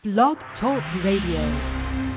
Blog Talk Radio.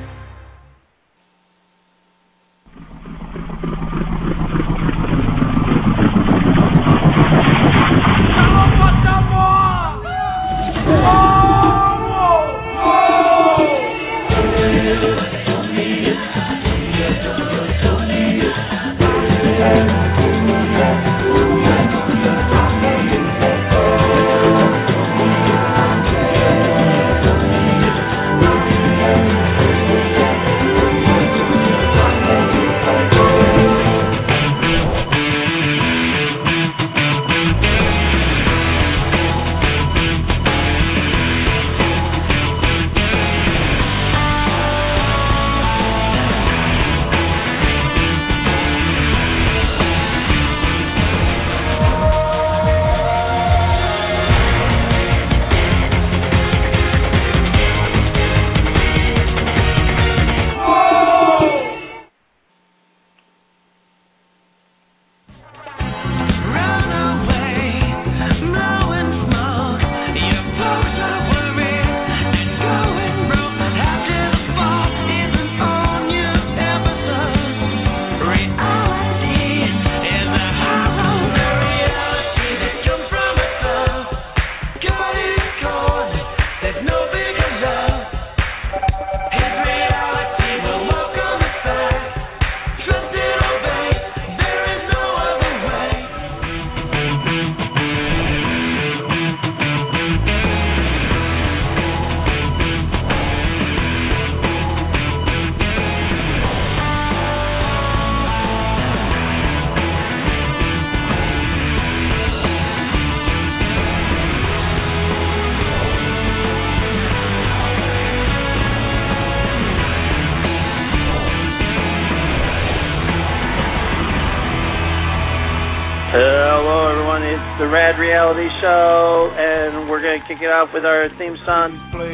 Reality show, and we're going to kick it off with our theme song.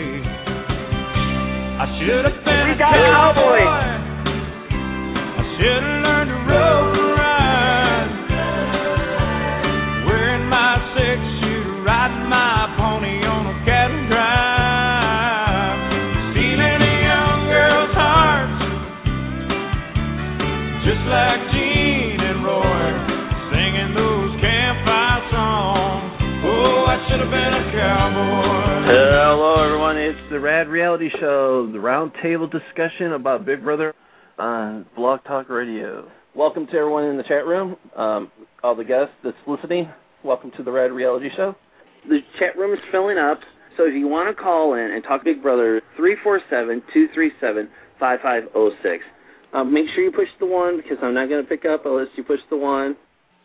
I should have been a cowboy. I should have learned to rope and ride, wearing my six-shooter, riding my pony on a cattle drive, stealing a young girl's heart, just like Gene and Roy, singing those campfire songs. Oh, I should have been a cowboy. Hello, everyone. It's the Rad Reality Show, the roundtable discussion about Big Brother on Blog Talk Radio. Welcome to everyone in the chat room, all the guests that's listening. Welcome to the Rad Reality Show. The chat room is filling up, so if you want to call in and talk Big Brother, 347-237-5506. Make sure you push the 1 because I'm not going to pick up unless you push the 1.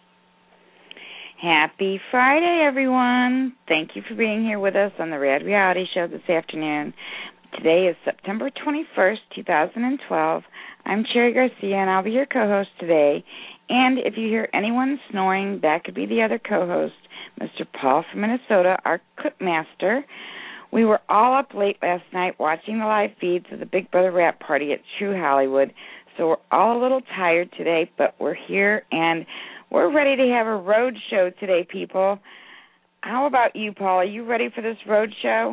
Happy Friday, everyone. Thank you for being here with us on the Rad Reality Show this afternoon. Today is September 21st, 2012. I'm Cherry Garcia, and I'll be your co-host today. And if you hear anyone snoring, that could be the other co-host, Mr. Paul from Minnesota, our cookmaster. We were all up late last night watching the live feeds of the Big Brother Rap Party at True Hollywood, so we're all a little tired today, but we're here, and we're ready to have a road show today, people. How about you, Paul? Are you ready for this road show?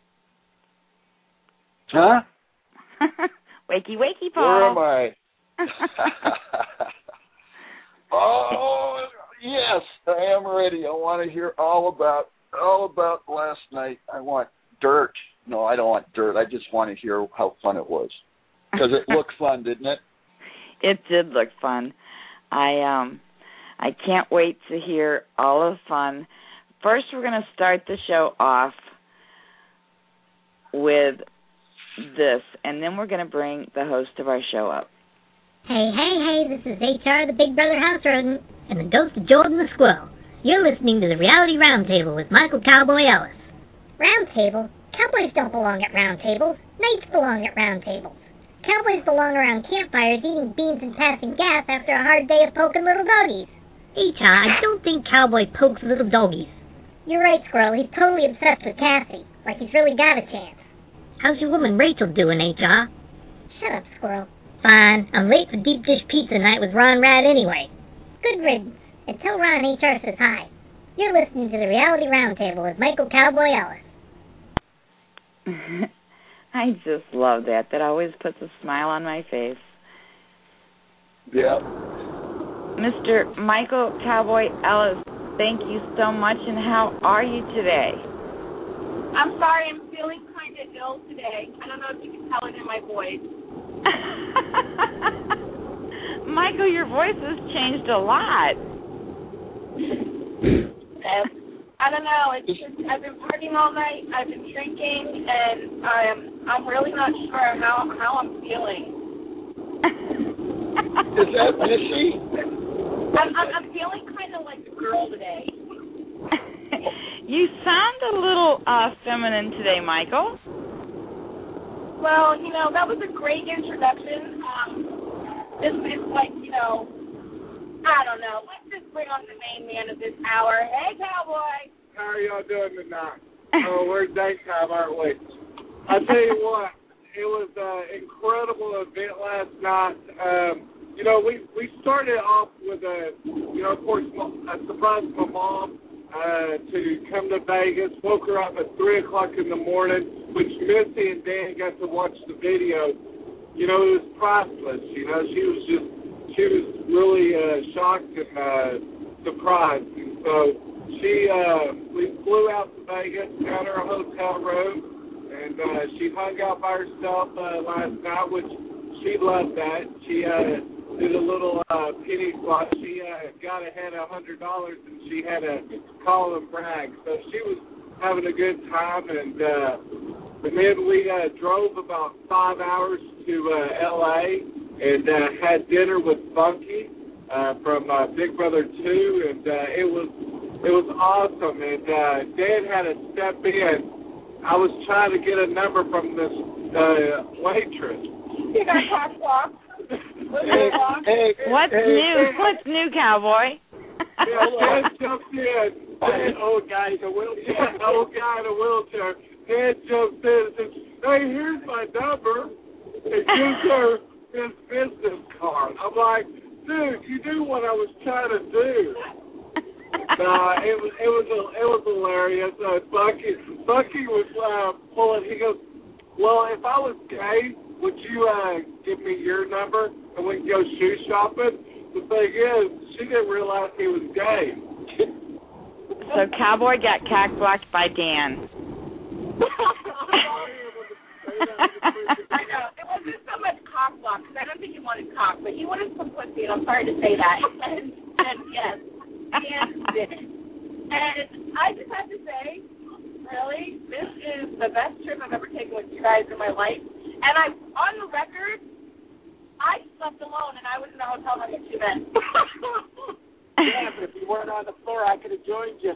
Huh? Wakey, wakey, Paul. Where am I? Oh, yes, I am ready. I want to hear all about last night. I want dirt. No, I don't want dirt. I just want to hear how fun it was. Because it looked fun, didn't it? It did look fun. I can't wait to hear all of the fun. First, we're going to start the show off with this, and then we're going to bring the host of our show up. Hey, this is HR, the Big Brother House Rodent, and the ghost of Jordan the Squirrel. You're listening to the Reality Roundtable with Michael Cowboy Ellis. Roundtable? Cowboys don't belong at roundtables. Knights belong at roundtables. Cowboys belong around campfires eating beans and passing gas after a hard day of poking little doggies. HR, I don't think Cowboy pokes little doggies. You're right, Squirrel. He's totally obsessed with Cassie, like he's really got a chance. How's your woman Rachel doing, HR? Shut up, Squirrel. Fine. I'm late for deep dish pizza night with Ron Rad anyway. Good riddance. And tell Ron HR says hi. You're listening to the Reality Roundtable with Michael Cowboy Ellis. I just love that. That always puts a smile on my face. Yeah. Mr. Michael Cowboy Ellis, thank you so much, and how are you today? I'm sorry, I'm feeling kind of ill today. I don't know if you can tell it in my voice. Michael, your voice has changed a lot. I don't know. It's just I've been partying all night. I've been drinking, and I'm really not sure how I'm feeling. Is that Missy? I'm feeling kind of like a girl today. You sound a little feminine today, Michael. Well, that was a great introduction. This is like, I don't know. Let's just bring on the main man of this hour. Hey, Cowboy. How are y'all doing tonight? Oh, we're daytime, aren't we? I tell you what, it was an incredible event last night. We started off with of course, I surprised my mom to come to Vegas. Woke her up at 3 o'clock in the morning, which Missy and Dan got to watch the video. It was priceless. She was really shocked and surprised. And so we flew out to Vegas, found her a hotel room, and she hung out by herself last night, which she loved that. She did a little penny slot. She got ahead of $100, and she had to call and brag. So she was having a good time, and then we drove about 5 hours to L.A. and had dinner with Funky from Big Brother 2, and it was awesome. And Dan had to step in. I was trying to get a number from this waitress. You got cock walk. What's new, Cowboy? Yeah, Dan jumps in. An old guy in a wheelchair. Dan jumps in and says, "Hey, here's my number." And gives her his business card. I'm like, dude, you knew what I was trying to do. It was hilarious. Bucky was pulling. He goes, "Well, if I was gay, would you give me your number and we can go shoe shopping?" The thing is, she didn't realize he was gay. So Cowboy got cock-blocked by Dan. I know. It wasn't so much cock block, because I don't think he wanted cock, but he wanted some pussy, and I'm sorry to say that. And yes, Dan did it. And I just have to say, really, this is the best trip I've ever taken with you guys in my life. And I'm on the record, I slept alone, and I was in the hotel room with 2 men. Yeah, but if you weren't on the floor, I could have joined you.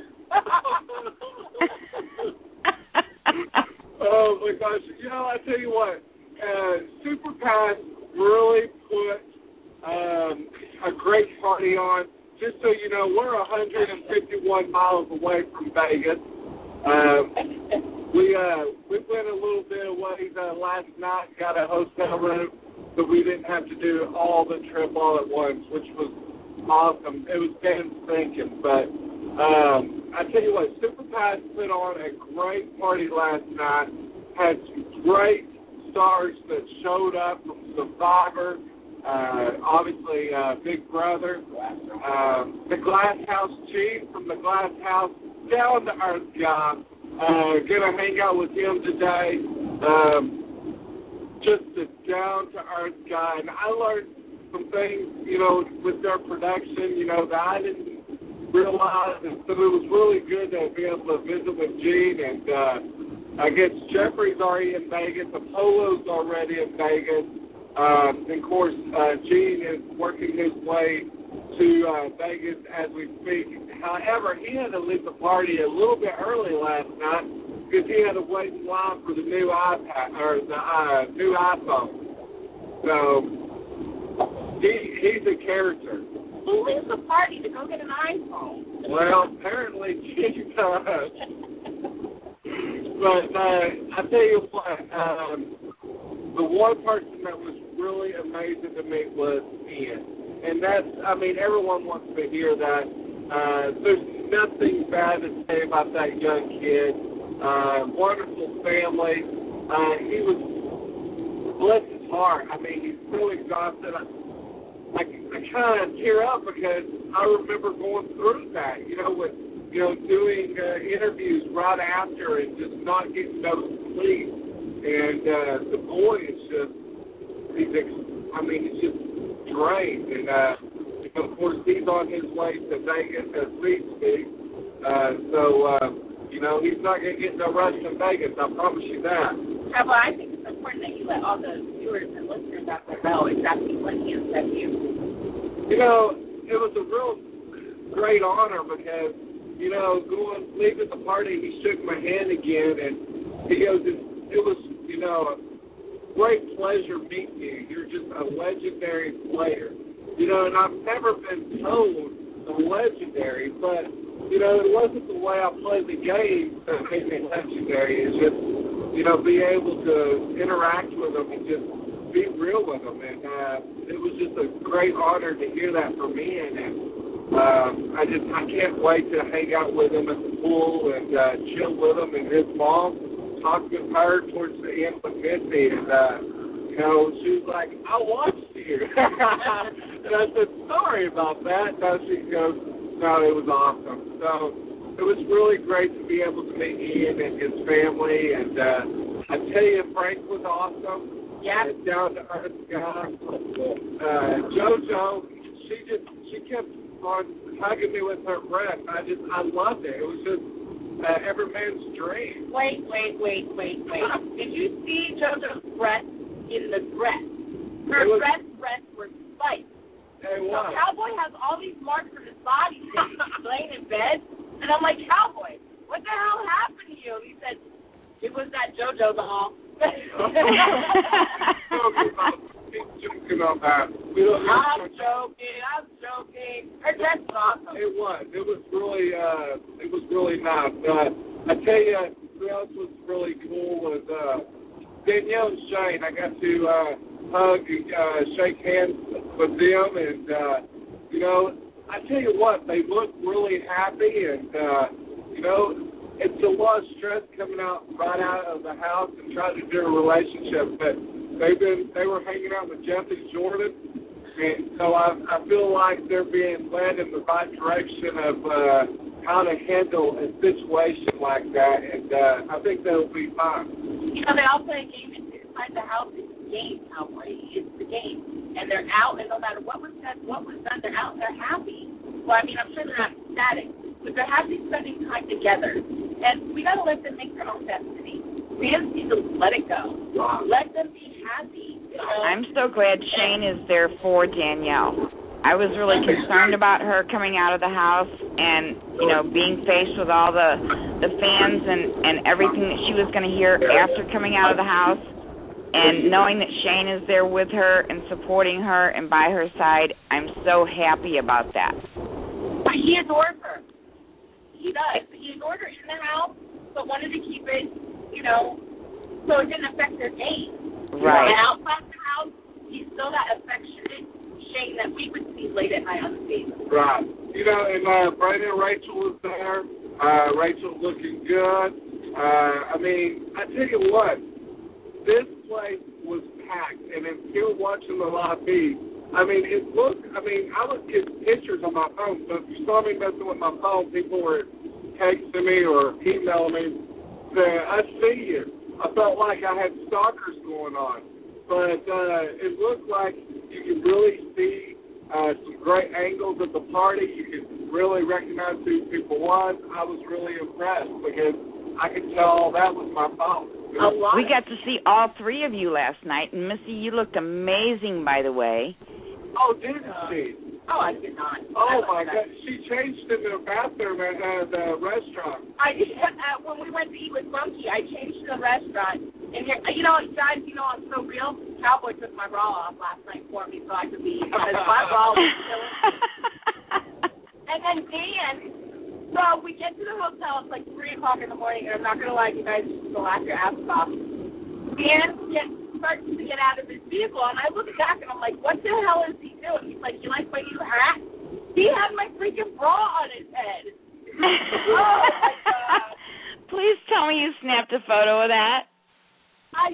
Oh, my gosh. I tell you what, Super Pass really put a great party on. Just so you know, we're 151 miles away from Vegas. We went a little bit away last night, got a hotel room, so we didn't have to do all the trip all at once, which was awesome. It was Dan thinking, but I tell you what, Super Pass put on a great party last night, had some great stars that showed up from Survivor, obviously Big Brother, the Glass House Chief from the Glass House, down to earth guy. Gonna hang out with him today. Just a down to earth guy, and I learned some things, with their production, that I didn't realize, and so it was really good to be able to visit with Gene, and I guess Jeffrey's already in Vegas, Apollo's already in Vegas, and of course Gene is working his way to Vegas as we speak. However, he had to leave the party a little bit early last night because he had to wait in line for the new iPad or the new iPhone. So he's a character. Who leaves the party to go get an iPhone? Well, apparently he does. But I tell you what, the one person that was really amazing to me was Ian. And everyone wants to hear that. There's nothing bad to say about that young kid. Wonderful family. he was, bless his heart, I mean, he's so exhausted. I kind of tear up because I remember going through that, with, doing interviews right after and just not getting no sleep. And the boy is just, he's just drained. And, of course, he's on his way to Vegas as we speak. He's not going to get no rest in Vegas, I promise you that. Yeah, well, I think it's important that you let all the viewers and listeners out there know exactly what he has said to you. It was a real great honor because, leaving the party, he shook my hand again, and he goes, it was, a great pleasure meeting you. You're just a legendary player. And I've never been told a legendary, but, it wasn't the way I played the game that made me legendary. It's just, be able to interact with them and just be real with them. And it was just a great honor to hear that from me. And I can't wait to hang out with him at the pool and chill with him and his mom. Talked with her towards the end with Missy. And, she was like, I watched you. And I said, sorry about that. No, she goes, no, it was awesome. So it was really great to be able to meet Ian and his family. And I tell you, Frank was awesome. Yeah. Down to earth guy. JoJo, she kept on hugging me with her breath. I loved it. It was just every man's dream. Wait. Did you see JoJo's breath in the dress? Her breasts were spiked. Hey, so Cowboy has all these marks on his body since he's laying in bed. And I'm like, Cowboy, what the hell happened to you? And he said, it was that JoJo doll. I'm joking on that. I'm joking. Her dress was awesome. It was really nice. I tell you, who else was really cool was Danielle and Shane. I got to hug and shake hands with them, and I tell you what, they look really happy, and it's a lot of stress coming right out of the house and trying to do a relationship, but they were hanging out with Jeff and Jordan, and so I feel like they're being led in the right direction of how to handle a situation like that, and I think they'll be fine. They all play a game inside the house. It's the game, Cowboy. It's the game, and they're out, and no matter what was said, what was done, they're out, and they're happy. Well, I mean, I'm sure they're not ecstatic, but they're happy spending time together, and we got to let them make their own destiny. We just need to let it go. Let them be happy. I'm so glad Shane is there for Danielle. I was really concerned about her coming out of the house and, being faced with all the fans and everything that she was going to hear after coming out of the house. And knowing that Shane is there with her and supporting her and by her side, I'm so happy about that. He adores her. He does. He adored her in the house, but wanted to keep it, so it didn't affect their game. Right. And outside the house, he's still that affectionate Shane that we would see late at night on the stage. Right. And Brandon and Rachel was there. Rachel's looking good. I tell you what, this place was packed, and if you're watching the live feed, I was getting pictures on my phone, so if you saw me messing with my phone, people were texting me or emailing me saying, I see you. I felt like I had stalkers going on. But it looked like you could really see some great angles of the party. You could really recognize who people was. I was really impressed because I could tell that was my phone. We got to see all three of you last night, and Missy, you looked amazing, by the way. Oh, didn't she? Oh, I did not. Oh, my God. She changed in the bathroom at the restaurant. I did. When we went to eat with Funky, I changed to the restaurant. And, guys, I'm so real. Cowboy took my bra off last night for me so I could be, because my bra was killing me. And then Dan, so we get to the hotel. It's like 3 o'clock in the morning, and I'm not going to lie, you guys will laugh your asses off. Dan starts to get out of his vehicle, and I look back, and I'm like, what the hell is he doing? He's like, you like my new hat? He had my freaking bra on his head. Oh, my God. Please tell me you snapped a photo of that. I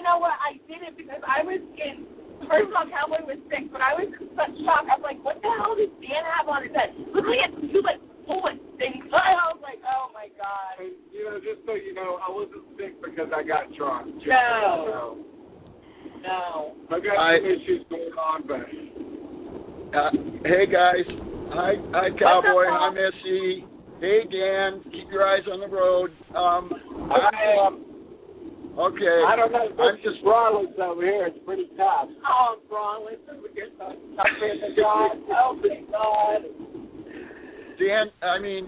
you know what? I did it because I was in. First of all, Cowboy was sick, but I was in such shock. I was like, what the hell does Dan have on his head? Look, he had two, like, bullet things. I was like, oh, my God. And, you know, just so you know, I wasn't sick because I got drunk. No. I got some issues going on, but... hey, guys. Hi, Cowboy. Hi, Missy. Hey, Dan. Keep your eyes on the road. I am. Okay. I don't know. I'm just Rollins over here. It's pretty tough. Oh, Rollins over here. Oh, my God. Dan, I mean,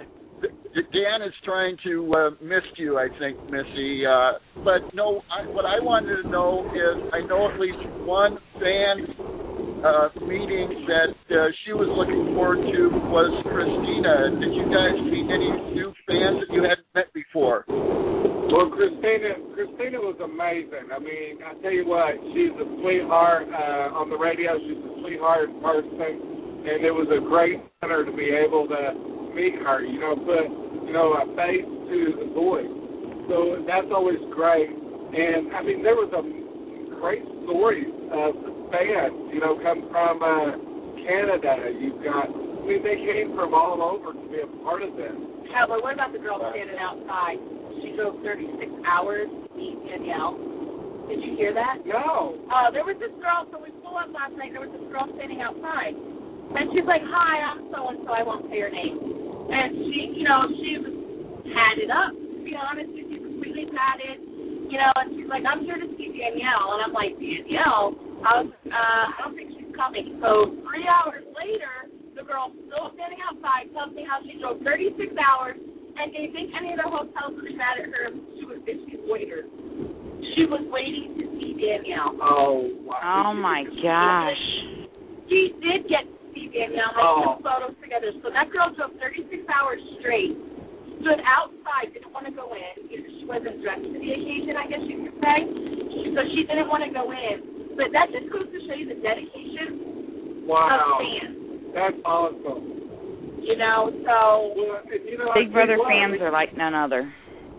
Dan is trying to mist you, I think, Missy. But no, what I wanted to know is, I know at least one fan meeting that she was looking forward to was Christina. Did you guys meet any new fans that you hadn't met before? Well, Christina was amazing. I mean, I tell you what, she's a sweetheart on the radio. She's a sweetheart in person, and it was a great honor to be able to meet her. You know, put a face to the voice. So that's always great. And I mean, there was a great stories of fans. You know, come from Canada. You've got. I mean, they came from all over to be a part of this. Yeah, but what about the girl standing outside? She drove 36 hours to meet Danielle. Did you hear that? No. There was this girl, so we flew up last night, there was this girl standing outside. And she's like, hi, I'm so-and-so, I won't say her name. And she, you know, she was padded up, to be honest with you, completely padded. You know, and she's like, I'm here to see Danielle. And I'm like, Danielle? I don't think she's coming. So 3 hours later, the girl still standing outside tells me how she drove 36 hours. And do you think any of the hotels would be mad at her if she loitered? She was waiting to see Danielle. Oh, wow. Oh, my gosh. She did get to see Danielle. I took photos together. So that girl drove 36 hours straight, stood outside, didn't want to go in. She wasn't dressed for the occasion, I guess you could say. So she didn't want to go in. But that just goes to show you the dedication of fans. That's awesome. You know, so... Well, you know, Big Brother fans are like none other.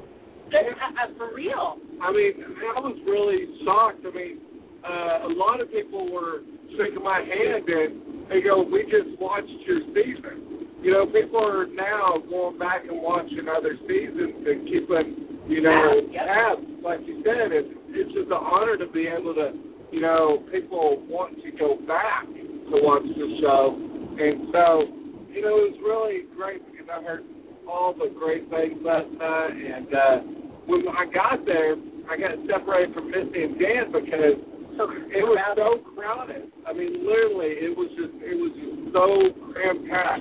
For real. I mean, I was really shocked. I mean, a lot of people were shaking my hand and they go, we just watched your season. You know, people are now going back and watching other seasons and keeping, you know, tabs. Like you said, it's just an honor to be able to, you know, people want to go back to watch the show. And so... You know, it was really great because I heard all the great things last night. And when I got there, I got separated from Missy and Dan because it was so crowded. I mean, literally, it was just so cram-packed.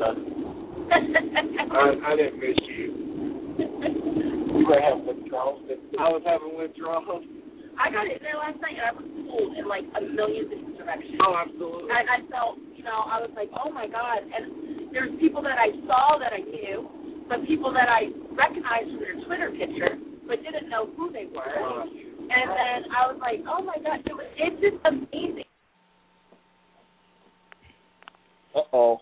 I didn't miss you. You were having withdrawals? I was having withdrawals. I got in there last night, and I was pulled in, like, a million different directions. Oh, absolutely. I felt, you know, I was like, oh, my God. And there's people that I saw that I knew, but people that I recognized from their Twitter picture, but didn't know who they were. And then I was like, oh, my God, it's just amazing. Uh-oh.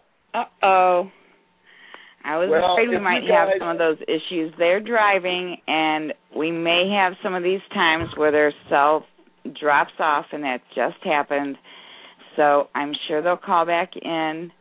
I was afraid we might have some of those issues. They're driving, and we may have some of these times where their cell drops off, and that just happened. So I'm sure they'll call back in.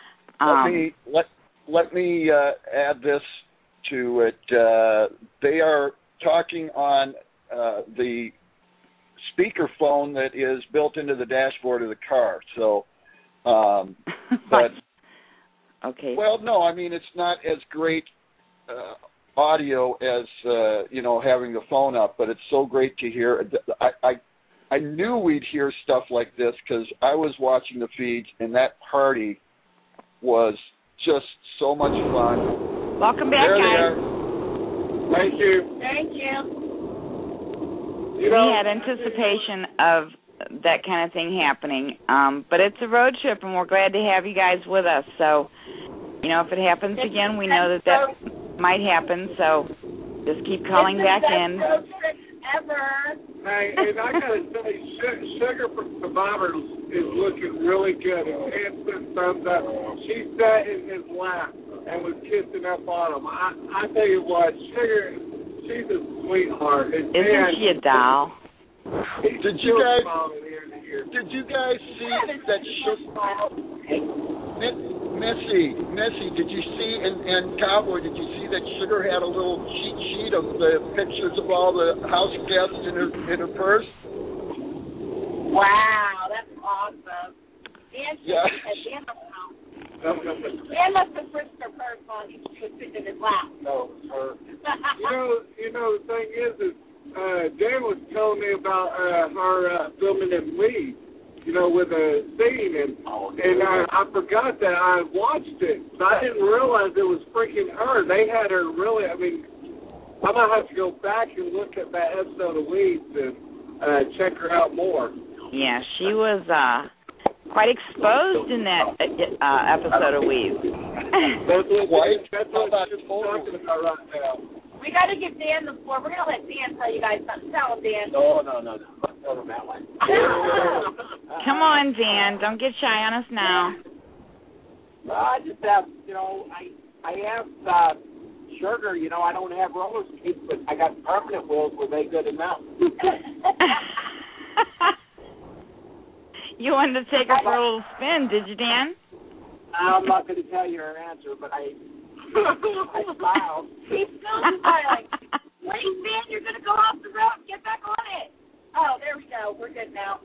Let me add this to it. They are talking on the speakerphone that is built into the dashboard of the car. So, but. Okay. Well, no, I mean, it's not as great audio as, you know, having the phone up, but it's so great to hear. I knew we'd hear stuff like this because I was watching the feeds, and that party was just so much fun. Welcome back, guys. Thank you. Thank you. We had anticipation of that kind of thing happening, but it's a road trip, and we're glad to have you guys with us. So, you know, if it happens again, we know that might happen. So, just keep calling back in. Road trip ever. Hey, and I gotta say, Sugar from Survivor is looking really good. And Hanson thumbs up. She sat in his lap and was kissing up on him. I tell you what, Sugar, she's a sweetheart. Isn't she a doll? Did you guys see that Missy, did you see, and Cowboy, did you see that Sugar had a little cheat sheet of the pictures of all the house guests in her purse? Wow, that's awesome. Dan must have frisked her purse while she was sitting in his lap. No, her. You know, the thing is Dan was telling me about her filming in Leeds, with a scene, and I forgot that I watched it, but I didn't realize it was freaking her. They had her really, I might have to go back and look at that episode of Weeds and check her out more. Yeah, she was quite exposed in that episode of Weeds. That's what I'm talking about right now. We got to give Dan the floor. We're going to let Dan tell you guys something. Tell him, Dan. No. Tell him that one. Come on, Dan. Don't get shy on us now. I just have, I have Sugar. I don't have roller skates, but I got permanent wheels. Were they good enough? You wanted to take her for a little spin, did you, Dan? I'm not going to tell you her answer, but I smiled. He's still smiling. Wait, Dan, you're going to go off the road. Get back on it. Oh, there we go. We're good now.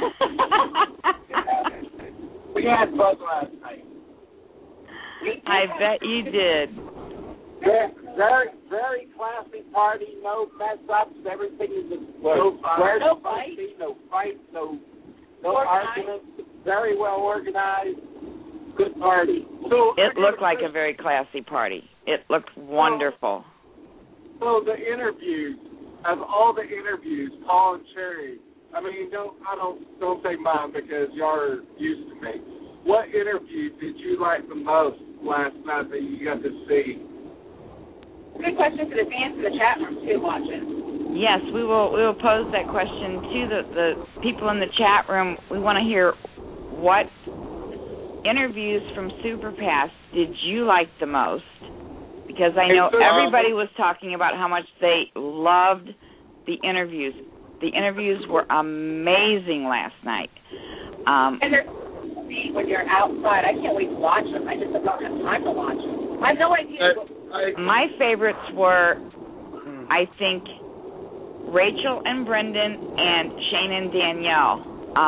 We had fun last night. I bet you did. Very, very classy party. No mess ups. Everything is where no fight. No fights. No arguments. Very well organized. Good party. So it looked like a very classy party. It looked wonderful. So the interviews, of all the interviews, Paul and Cherry, don't take mine because y'all are used to me. What interview did you like the most last night that you got to see? Good question for the fans in the chat room too, watching. Yes, we will pose that question to the people in the chat room. We want to hear what interviews from SuperPass did you like the most? Because I know everybody was talking about how much they loved the interviews. The interviews were amazing last night. And they're sweet when you're outside. I can't wait to watch them. I just don't have time to watch them. I have no idea. My favorites were, I think, Rachel and Brendan and Shane and Danielle.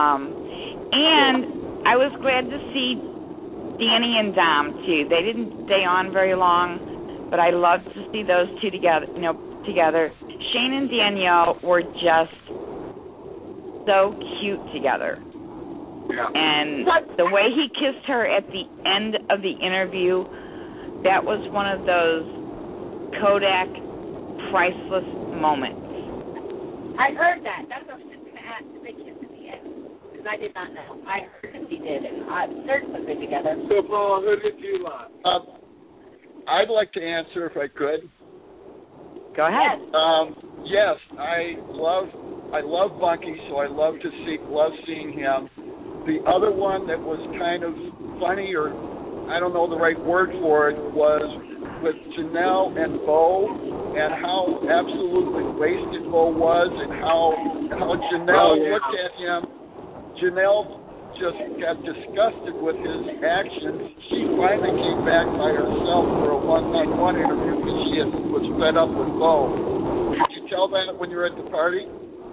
And I was glad to see Danny and Dom, too. They didn't stay on very long, but I loved to see those two together. Shane and Danielle were just so cute together. Yeah. And the way he kissed her at the end of the interview, that was one of those Kodak priceless moments. I heard that. That's what I was just going to ask. Did they kiss at the end? Because I did not know. I heard that he did, and they're something together. So, Paul, who did you like? I'd like to answer if I could. Go ahead. Yes, I love Bunky, so I love seeing him. The other one that was kind of funny, or I don't know the right word for it, was with Janelle and Bo, and how absolutely wasted Bo was, and how Janelle looked at him. Janelle just got disgusted with his actions. She finally came back by herself for a one-on-one interview because she was fed up with Bo. Did you tell that when you were at the party?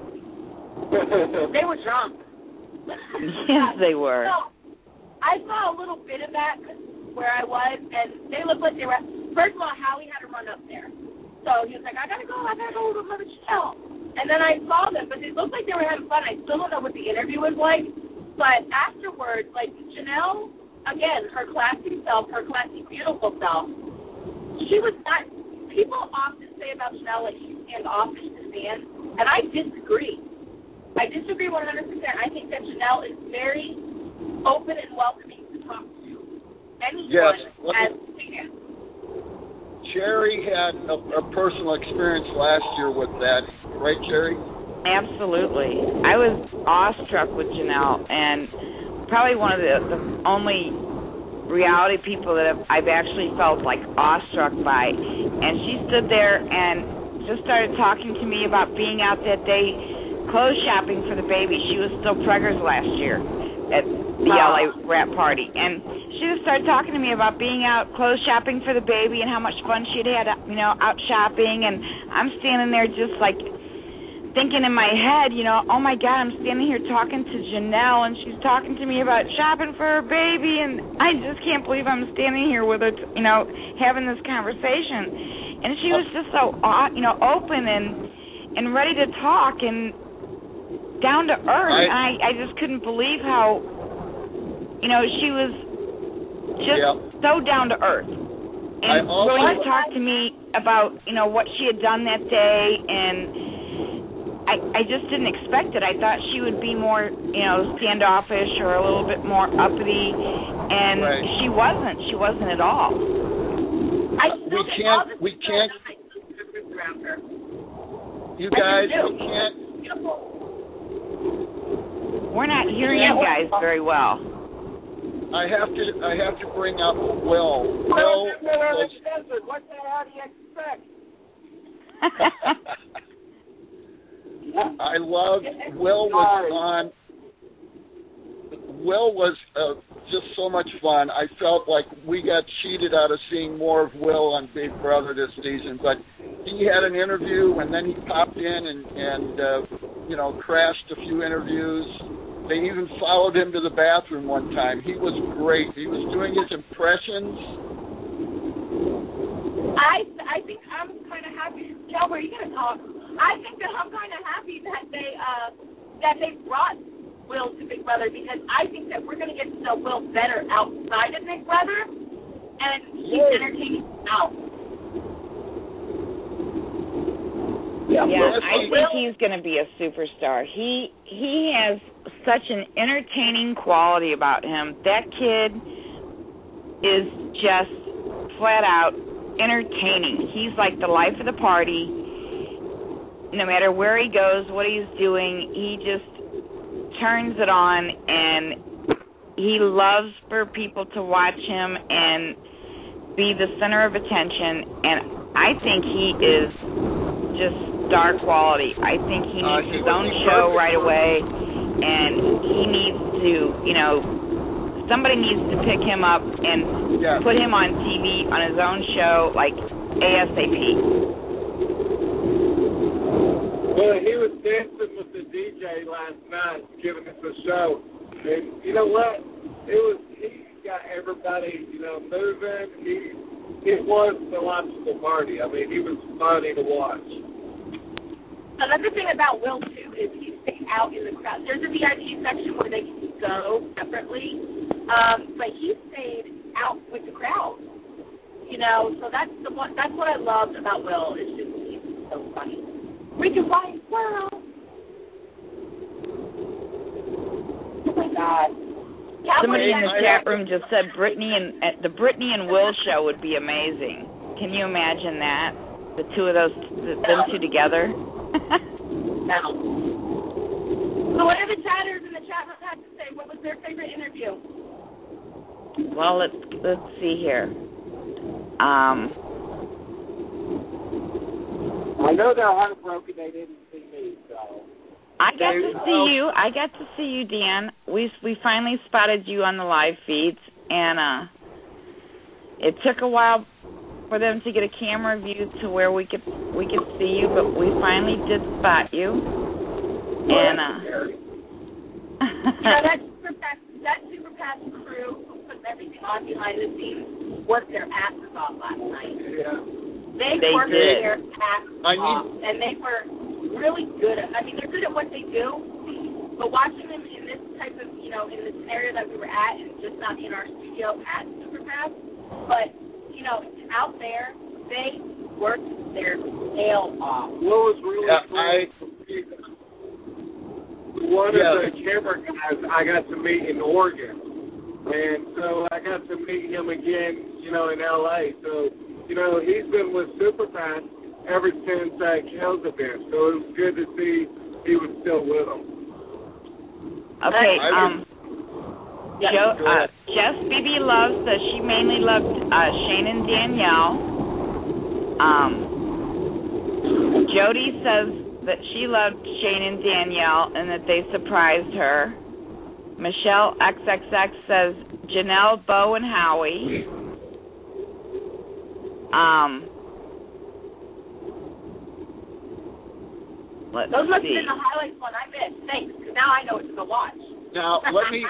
They were drunk. Yes, they were. So, I saw a little bit of that where I was, and they looked like they were. First of all, Howie had to run up there. So he was like, I gotta go to Mother Janelle. And then I saw them, but it looked like they were having fun. I still don't know what the interview was like. But afterwards, like Janelle, again, her classy self, her classy, beautiful self, she was not. People often say about Janelle, like, she's standoffish to stand, and I disagree. I disagree 100%. I think that Janelle is very open and welcoming to talk to anyone as fans. Cherry had a personal experience last year with that, right, Cherry? Absolutely. I was awestruck with Janelle, and probably one of the only reality people that I've actually felt like awestruck by. And she stood there and just started talking to me about being out that day clothes shopping for the baby. She was still preggers last year at the LA wrap party, and she just started talking to me about being out clothes shopping for the baby and how much fun she'd had, out shopping. And I'm standing there just like thinking in my head, oh my God, I'm standing here talking to Janelle, and she's talking to me about shopping for her baby, and I just can't believe I'm standing here with her, having this conversation. And she was just so, open and ready to talk and down to earth. I just couldn't believe how, she was just so down to earth and willing to talk to me about, what she had done that day. And I just didn't expect it. I thought she would be more, standoffish or a little bit more uppity, and she wasn't. She wasn't at all. We can't. You guys, we can't. We're not hearing you guys very well. I have to bring up Will. Will was. What the hell do you expect? I love Will was on. Will was just so much fun. I felt like we got cheated out of seeing more of Will on Big Brother this season, but he had an interview and then he popped in and crashed a few interviews. They even followed him to the bathroom one time. He was great. He was doing his impressions. I think I'm kind of happy. Joe, are you going to talk? I think that I'm kind of happy that they brought Will to Big Brother, because I think that we're going to get to know Will better outside of Big Brother, and he's entertaining out. Yeah, I think he's going to be a superstar. He has such an entertaining quality about him. That kid is just flat out entertaining. He's like the life of the party. No matter where he goes, what he's doing, he just turns it on, and he loves for people to watch him and be the center of attention. And I think he is just star quality. I think he needs his own show right away, and he needs to, somebody needs to pick him up and put him on TV on his own show, like ASAP. Well, he was dancing with the DJ last night, giving us a show, and you know what? He got everybody, moving. It was the life of the party. I mean, he was funny to watch. Another thing about Will, too, is he stays out in the crowd. There's a VIP section where they can go separately, but he stayed out with the crowd. So that's what I loved about Will. It's just, he's so funny. We can find Will. Oh, my God. Somebody in the chat room just said the Brittany and Will show would be amazing. Can you imagine that? The two of them two together? No. So what are the chatters in the chat room have to say? What was their favorite interview? Well, let's see here. I know they're heartbroken they didn't see me, so. I got to see you, Dan. We finally spotted you on the live feeds, and it took a while for them to get a camera view to where we could see you, but we finally did spot you. And that Super Pass crew who put everything on behind the scenes worked their asses off last night. Yeah. They worked their asses off, and they were really good at. I mean, they're good at what they do, but watching them in this type of, in the scenario that we were at, and just not in our studio at Super Pass, but out there, they worked their tail off. What was really cool, one of the camera guys I got to meet in Oregon, and so I got to meet him again, in L.A. So, he's been with Superpass ever since Kel's event, so it was good to see he was still with them. Okay, Jess BB Love says she mainly loved Shane and Danielle. Jody says that she loved Shane and Danielle and that they surprised her. Michelle XXX says Janelle, Bo, and Howie. Those must have been the highlights one I missed. Thanks, because now I know it's to watch. Now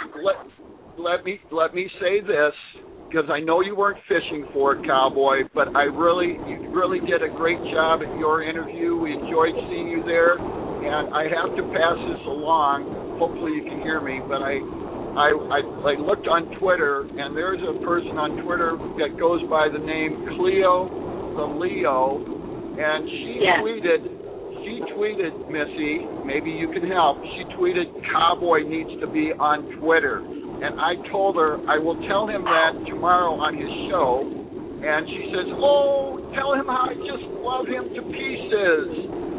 let me say this, because I know you weren't fishing for it, Cowboy, but you really did a great job at your interview. We enjoyed seeing you there, and I have to pass this along. Hopefully you can hear me, but I looked on Twitter, and there's a person on Twitter that goes by the name Cleo the Leo, and she tweeted, Missy, maybe you can help. She tweeted, Cowboy needs to be on Twitter. And I told her I will tell him that tomorrow on his show. And she says, oh, tell him how I just love him to pieces.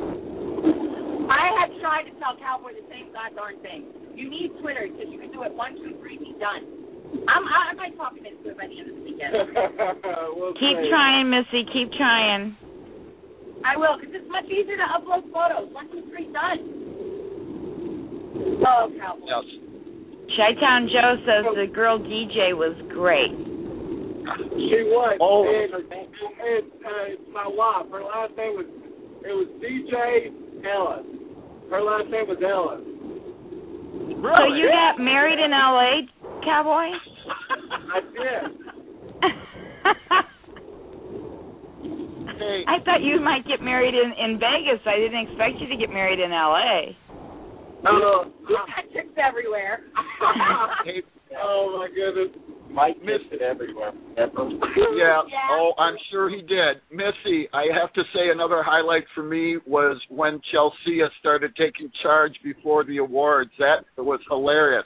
I had tried to tell Cowboy the same goddamn thing. You need Twitter because you can do it 1, 2, 3, be done. I might talk him into it by the end of the weekend. Keep trying, Missy. Keep trying. I will, because it's much easier to upload photos. 1, 2, 3, done. Oh, Cowboy. Yes. Chi-Town Joe says the girl DJ was great. She was. Oh. And my wife, her last name was DJ Ellis. Her last name was Ellis. Really? So you got married in L.A., Cowboy? I did. Hey. I thought you might get married in Vegas. I didn't expect you to get married in L.A. Chicks everywhere. Oh, my goodness. Mike missed it everywhere. Yeah. Oh, I'm sure he did. Missy, I have to say another highlight for me was when Chelsea started taking charge before the awards. That was hilarious.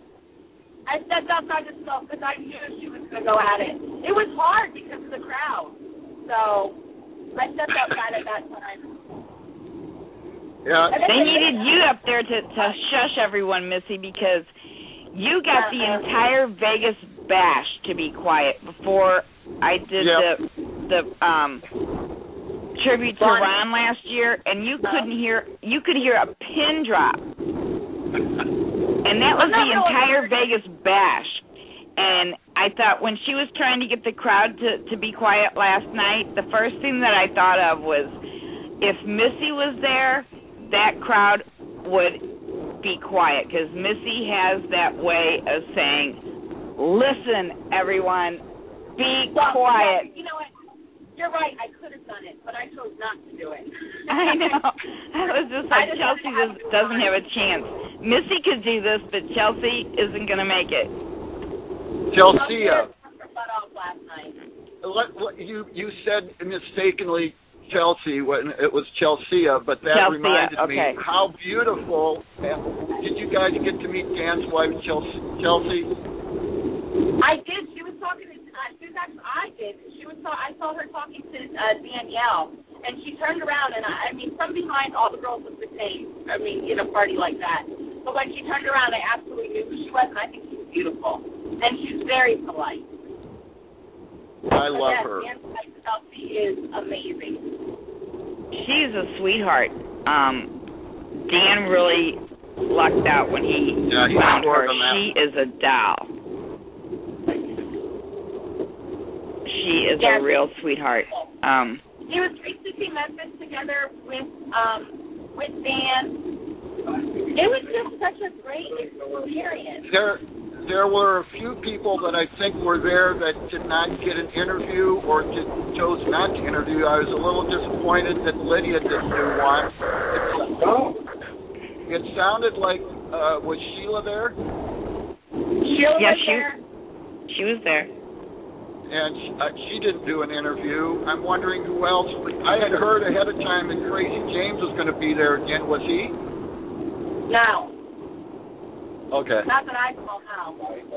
I stepped outside the scope because I knew she was going to go at it. It was hard because of the crowd. So I stepped outside at that time. Yeah. They needed you up there to shush everyone, Missy, because you got the entire Vegas bash to be quiet before I did the tribute to Ron last year, and you couldn't hear. You could hear a pin drop, and that was the entire Vegas bash. And I thought when she was trying to get the crowd to be quiet last night, the first thing that I thought of was if Missy was there, that crowd would be quiet, because Missy has that way of saying, listen, everyone, be quiet. You know what? You're right. I could have done it, but I chose not to do it. I know. I was just like, Chelsea doesn't have a chance. Missy could do this, but Chelsea isn't going to make it. Chelsea. Last night. You said mistakenly Chelsea when it was Chelsea, but that reminded me how beautiful. Did you guys get to meet Dan's wife, Chelsea? I did. She was talking to. I did. I saw her talking to Danielle, and she turned around, and I mean, from behind, all the girls looked the same. I mean, in a party like that. But when she turned around, I absolutely knew who she was, and I think she's beautiful, and she's very polite. I love her. Dan's wife, Chelsea, is amazing. She's a sweetheart. Dan really lucked out when he found her. She is a doll. She is a real sweetheart. It was great to see Memphis together with Dan. It was just such a great experience. There were a few people that I think were there that did not get an interview or chose not to interview. I was a little disappointed that Lydia didn't do one. It sounded like, was Sheila there? She was there. And she didn't do an interview. I'm wondering who else. I had heard ahead of time that Crazy James was going to be there again. Was he? No. Okay. Not that I saw now.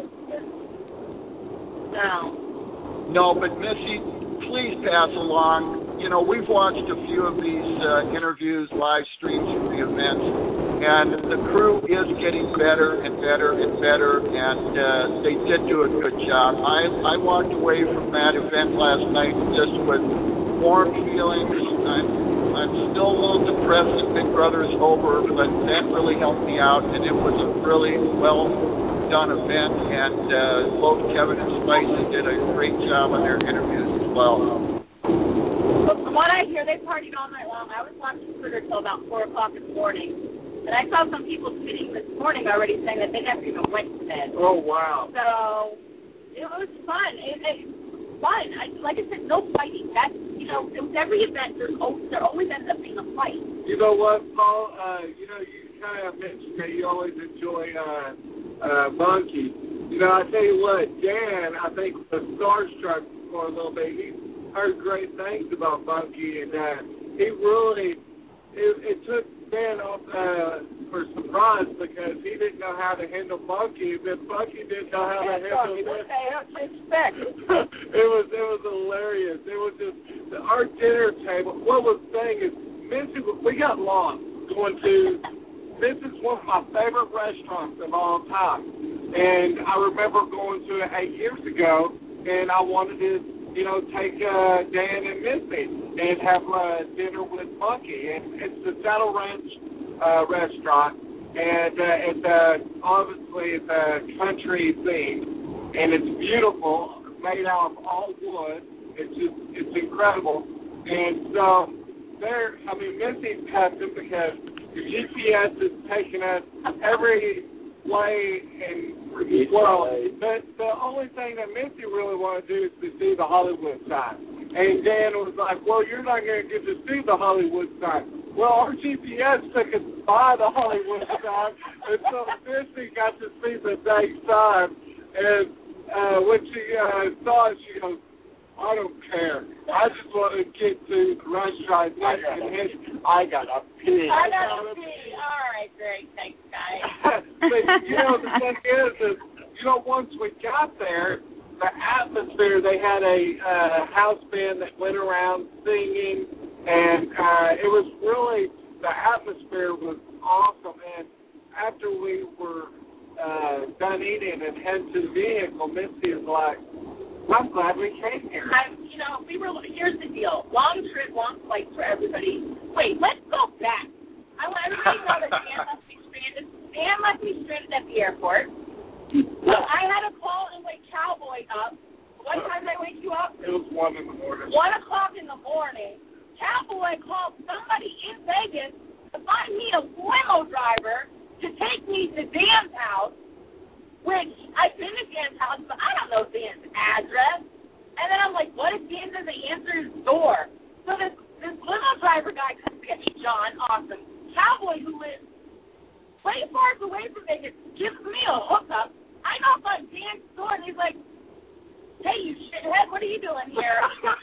No, but Missy, please pass along. You know, we've watched a few of these interviews, live streams from the events, and the crew is getting better and better and better, and they did do a good job. I walked away from that event last night just with warm feelings. I'm still a little depressed that Big Brother is over, but that really helped me out, and it was a really well done event, and both Kevin and Spicy did a great job on their interviews as well. But from what I hear, they partied all night long. I was watching Twitter till about 4 o'clock in the morning, and I saw some people tweeting this morning already saying that they never even went to bed. Oh, wow. So it was fun. Fun. Like I said, no fighting. That's, with every event, there always ends up being a fight. You know what, Paul? You kind of mentioned that you always enjoy Bunky. I tell you what, Dan, I think, was starstruck for a little bit. He heard great things about Bunky, and he really, it took Dan off for surprise because he didn't know how to handle Bunky, but Bunky didn't know how to handle him. What the hell do you expect? It was hilarious. It was just our dinner table. What was saying is, we got lost going to. This is one of my favorite restaurants of all time, and I remember going to it 8 years ago, and I wanted to, take Dan and Missy and have dinner with Bunky, and it's the Saddle Ranch restaurant, and obviously it's a country theme, and it's beautiful, made out of all wood. It's incredible, and so Missy's custom because the GPS is taking us every way in the world. But the only thing that Missy really wanted to do is to see the Hollywood sign. And Dan was like, well, you're not going to get to see the Hollywood sign. Well, our GPS took us by the Hollywood sign, and so Missy got to see the dang sign. And when she saw it, she goes, I don't care. I just want to get to the restaurant. I got a pee. I got a pee. All right, great. Thanks, guys. But, the thing is, once we got there, the atmosphere, they had a house band that went around singing, and it was really, the atmosphere was awesome. And after we were done eating and headed to the vehicle, Missy is like, I'm glad we came here. Here's the deal. Long trip, long flight for everybody. Wait, let's go back. I want everybody to know that Dan must be stranded. Dan must be stranded at the airport. So I had to call and wake Cowboy up. What time did I wake you up? It was 1 in the morning. 1 o'clock in the morning. Cowboy called somebody in Vegas to find me a limo driver to take me to Dan's house, which I've been to Dan's house, but I don't know Dan's address. And then I'm like, what if Dan doesn't answer his door? So this limo driver guy comes to get me, John, awesome. Cowboy, who lives way far away from Vegas, gives me a hookup. I knock on Dan's door, and he's like, hey, you shithead, what are you doing here?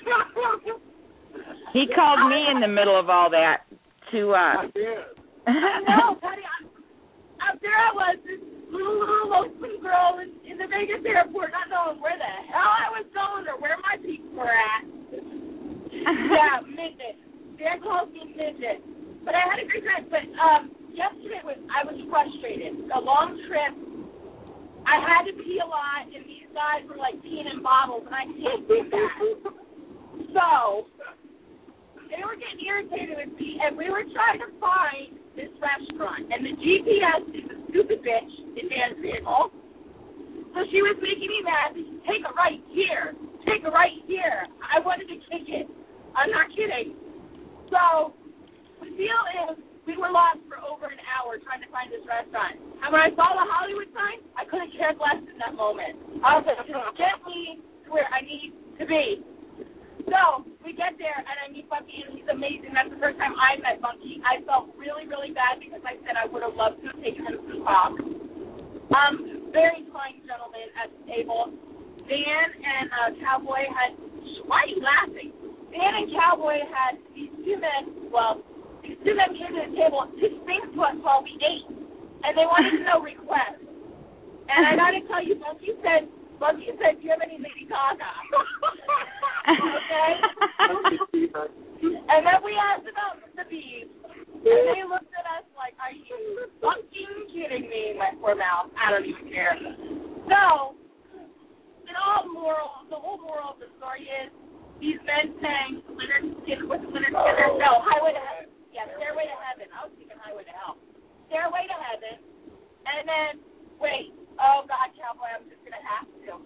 He called me in the middle of all that to, I know, buddy. There I was, this little lonesome girl in the Vegas airport, not knowing where the hell I was going or where my people were at. Yeah, midget. Dan calls me midget. But I had a great time. But yesterday I was frustrated. A long trip. I had to pee a lot, and these guys were like peeing in bottles, and I can't do that. So they were getting irritated with me, and we were trying to find this restaurant, and the GPS is a stupid bitch in Dan's vehicle. So she was making me mad. Take a right here. Take a right here. I wanted to kick it. I'm not kidding. So the deal is we were lost for over an hour trying to find this restaurant. And when I saw the Hollywood sign, I couldn't care less in that moment. I was like, just get me to where I need to be. So we get there, and I meet Bunky, and he's amazing. That's the first time I met Bunky. I felt really, really bad because I said I would have loved to have taken him to talk. Very kind gentleman at the table. Dan and Cowboy had, why are you laughing? Dan and Cowboy had these two men came to the table to sing to us while we ate, and they wanted to know requests. And I got to tell you, Bunky said, do you have any Lady Gaga? Okay? And then we asked about the beef, and they looked at us like, are you fucking kidding me? My poor mouth. I don't even care. So, the whole moral of the story is, these men sang Leonard Skinner. No, Highway to Heaven. Yeah, Stairway to Heaven. I was thinking Highway to Hell. Stairway to Heaven. And then, wait. Oh, God, Cowboy, I'm just going to have to.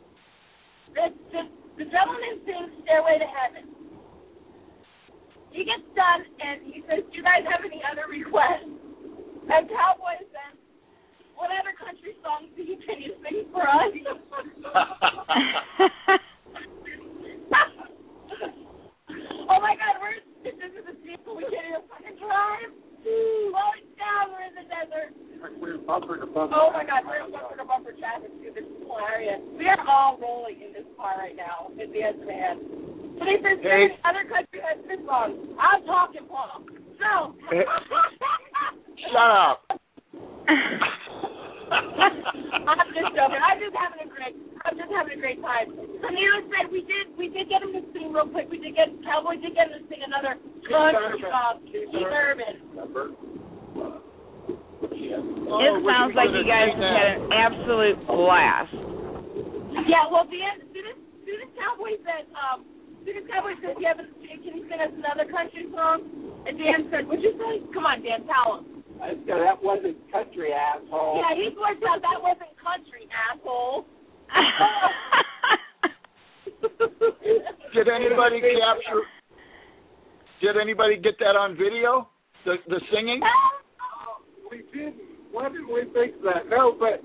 The gentleman sings Stairway to Heaven. He gets done, and he says, do you guys have any other requests? And Cowboy says, what other country songs can you sing for us? Oh, my God, this is the sequel. We can't even fucking drive. Slowing down, we're in the desert. We're bumper to bumper. Oh, my God, we're in bumper to bumper traffic, too. This is hilarious. We are all rolling in this car right now in the S-Man. But he says, other country has this song. I'm talking, Paul. So. Shut up. I'm just joking. I'm just having a great time. So Neil said we did get him to sing real quick. Cowboy did get him to sing another country song, Keith Urban. It sounds like you guys have had an absolute blast. Yeah, well, Dan, as soon as Cowboy said, can you sing us another country song? And Dan said, what'd you say? Come on, Dan, tell him. That wasn't country, asshole. Yeah, he voiced out that wasn't country, asshole. Did anybody get that on video? The singing? We didn't. Why didn't we fix that? No, but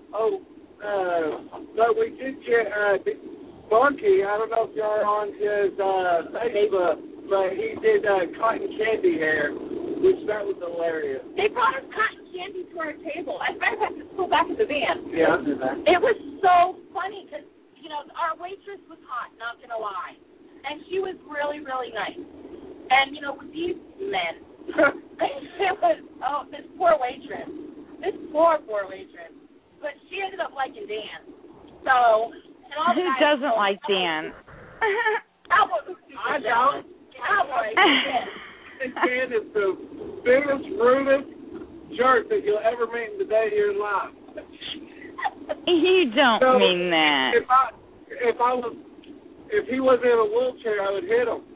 we did get Bunky. I don't know if y'all are on his Facebook, but he did cotton candy hair, which that was hilarious. They brought us cotton candy to our table. As a matter of fact, it's still back in the van. Yeah, I did that. It was so funny because, our waitress was hot, not going to lie. And she was really, really nice. And, with these men, it was, this poor waitress. This poor waitress. But she ended up liking Dan. So, and all the Who doesn't like Dan? Cowboy was super I don't. Cowboy. Dan is the biggest, rudest jerk that you'll ever meet in the day of your life. You don't mean that. If he wasn't in a wheelchair, I would hit him.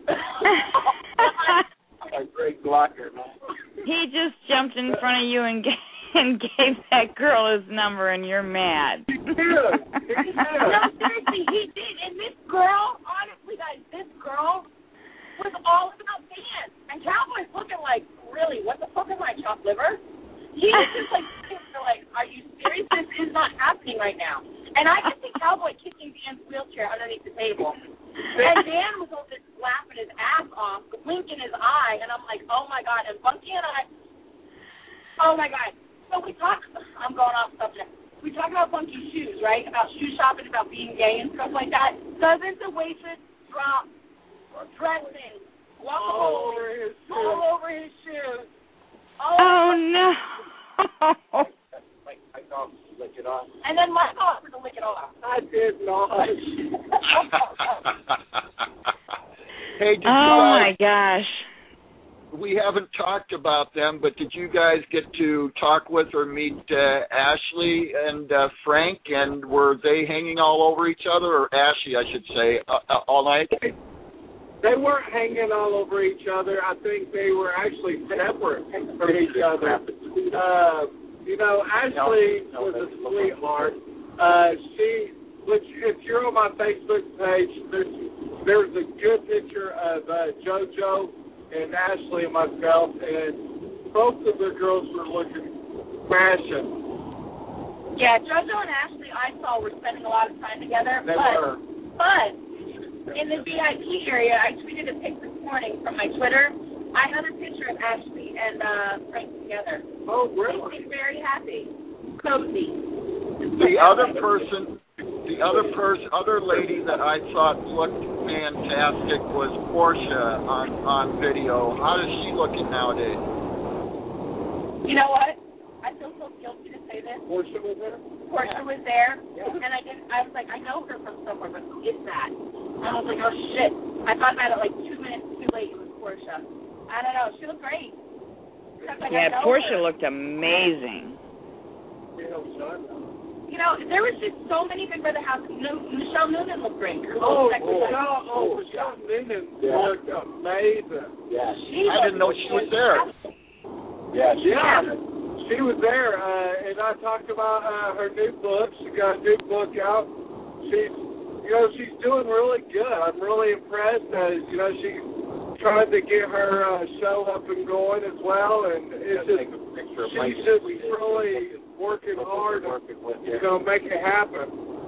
A great blocker, man. He just jumped in front of you and gave that girl his number, and you're mad. He did. No, seriously, he did. And this girl, honestly, guys, was all about Dan. And Cowboy's looking like, really, what the fuck is my chopped liver? He was just like, are you serious? This is not happening right now. And I just see Cowboy kicking Dan's wheelchair underneath the table. And Dan was over there laughing his ass off, winking his eye, and I'm like, oh my God. And Bunky and I, oh my God. So we talk, I'm going off subject. We talk about Bunky's shoes, right? About shoe shopping, about being gay and stuff like that. Doesn't the waitress drop dressing all over his shoes? Oh no. I don't lick it off. And then Mike offered to lick it off. I did not. Hey, did my gosh. We haven't talked about them, but did you guys get to talk with or meet Ashley and Frank, and were they hanging all over each other, or Ashley, I should say, all night? They weren't hanging all over each other. I think they were actually separate from each other. Ashley was a sweetheart. If you're on my Facebook page, there's a good picture of JoJo and Ashley and myself, and both of the girls were looking smashing. Yeah, JoJo and Ashley I saw were spending a lot of time together. They were. But in the VIP area, I tweeted a pic this morning from my Twitter. I have a picture of Ashley and Frank together. Oh, really? They seem very happy. Cozy. The other lady that I thought looked fantastic was Portia on video. How is she looking nowadays? You know what? I feel so guilty to say this. Portia was there? Portia was there, yeah. And I was like, I know her from somewhere, but who is that? And I was like, oh shit. I thought about it like 2 minutes too late. It was Portia. I don't know. She looked great. Like, yeah, Portia looked amazing. You know, there was just so many Big Brother houses. Michelle Noonan looked great. Michelle Noonan looked amazing. Yeah, I didn't know she was there. Yeah, she was there, and I talked about her new book. She got a new book out. She's doing really good. I'm really impressed. She's trying to get her show up and going as well, and it's just she's just really working hard to make it happen.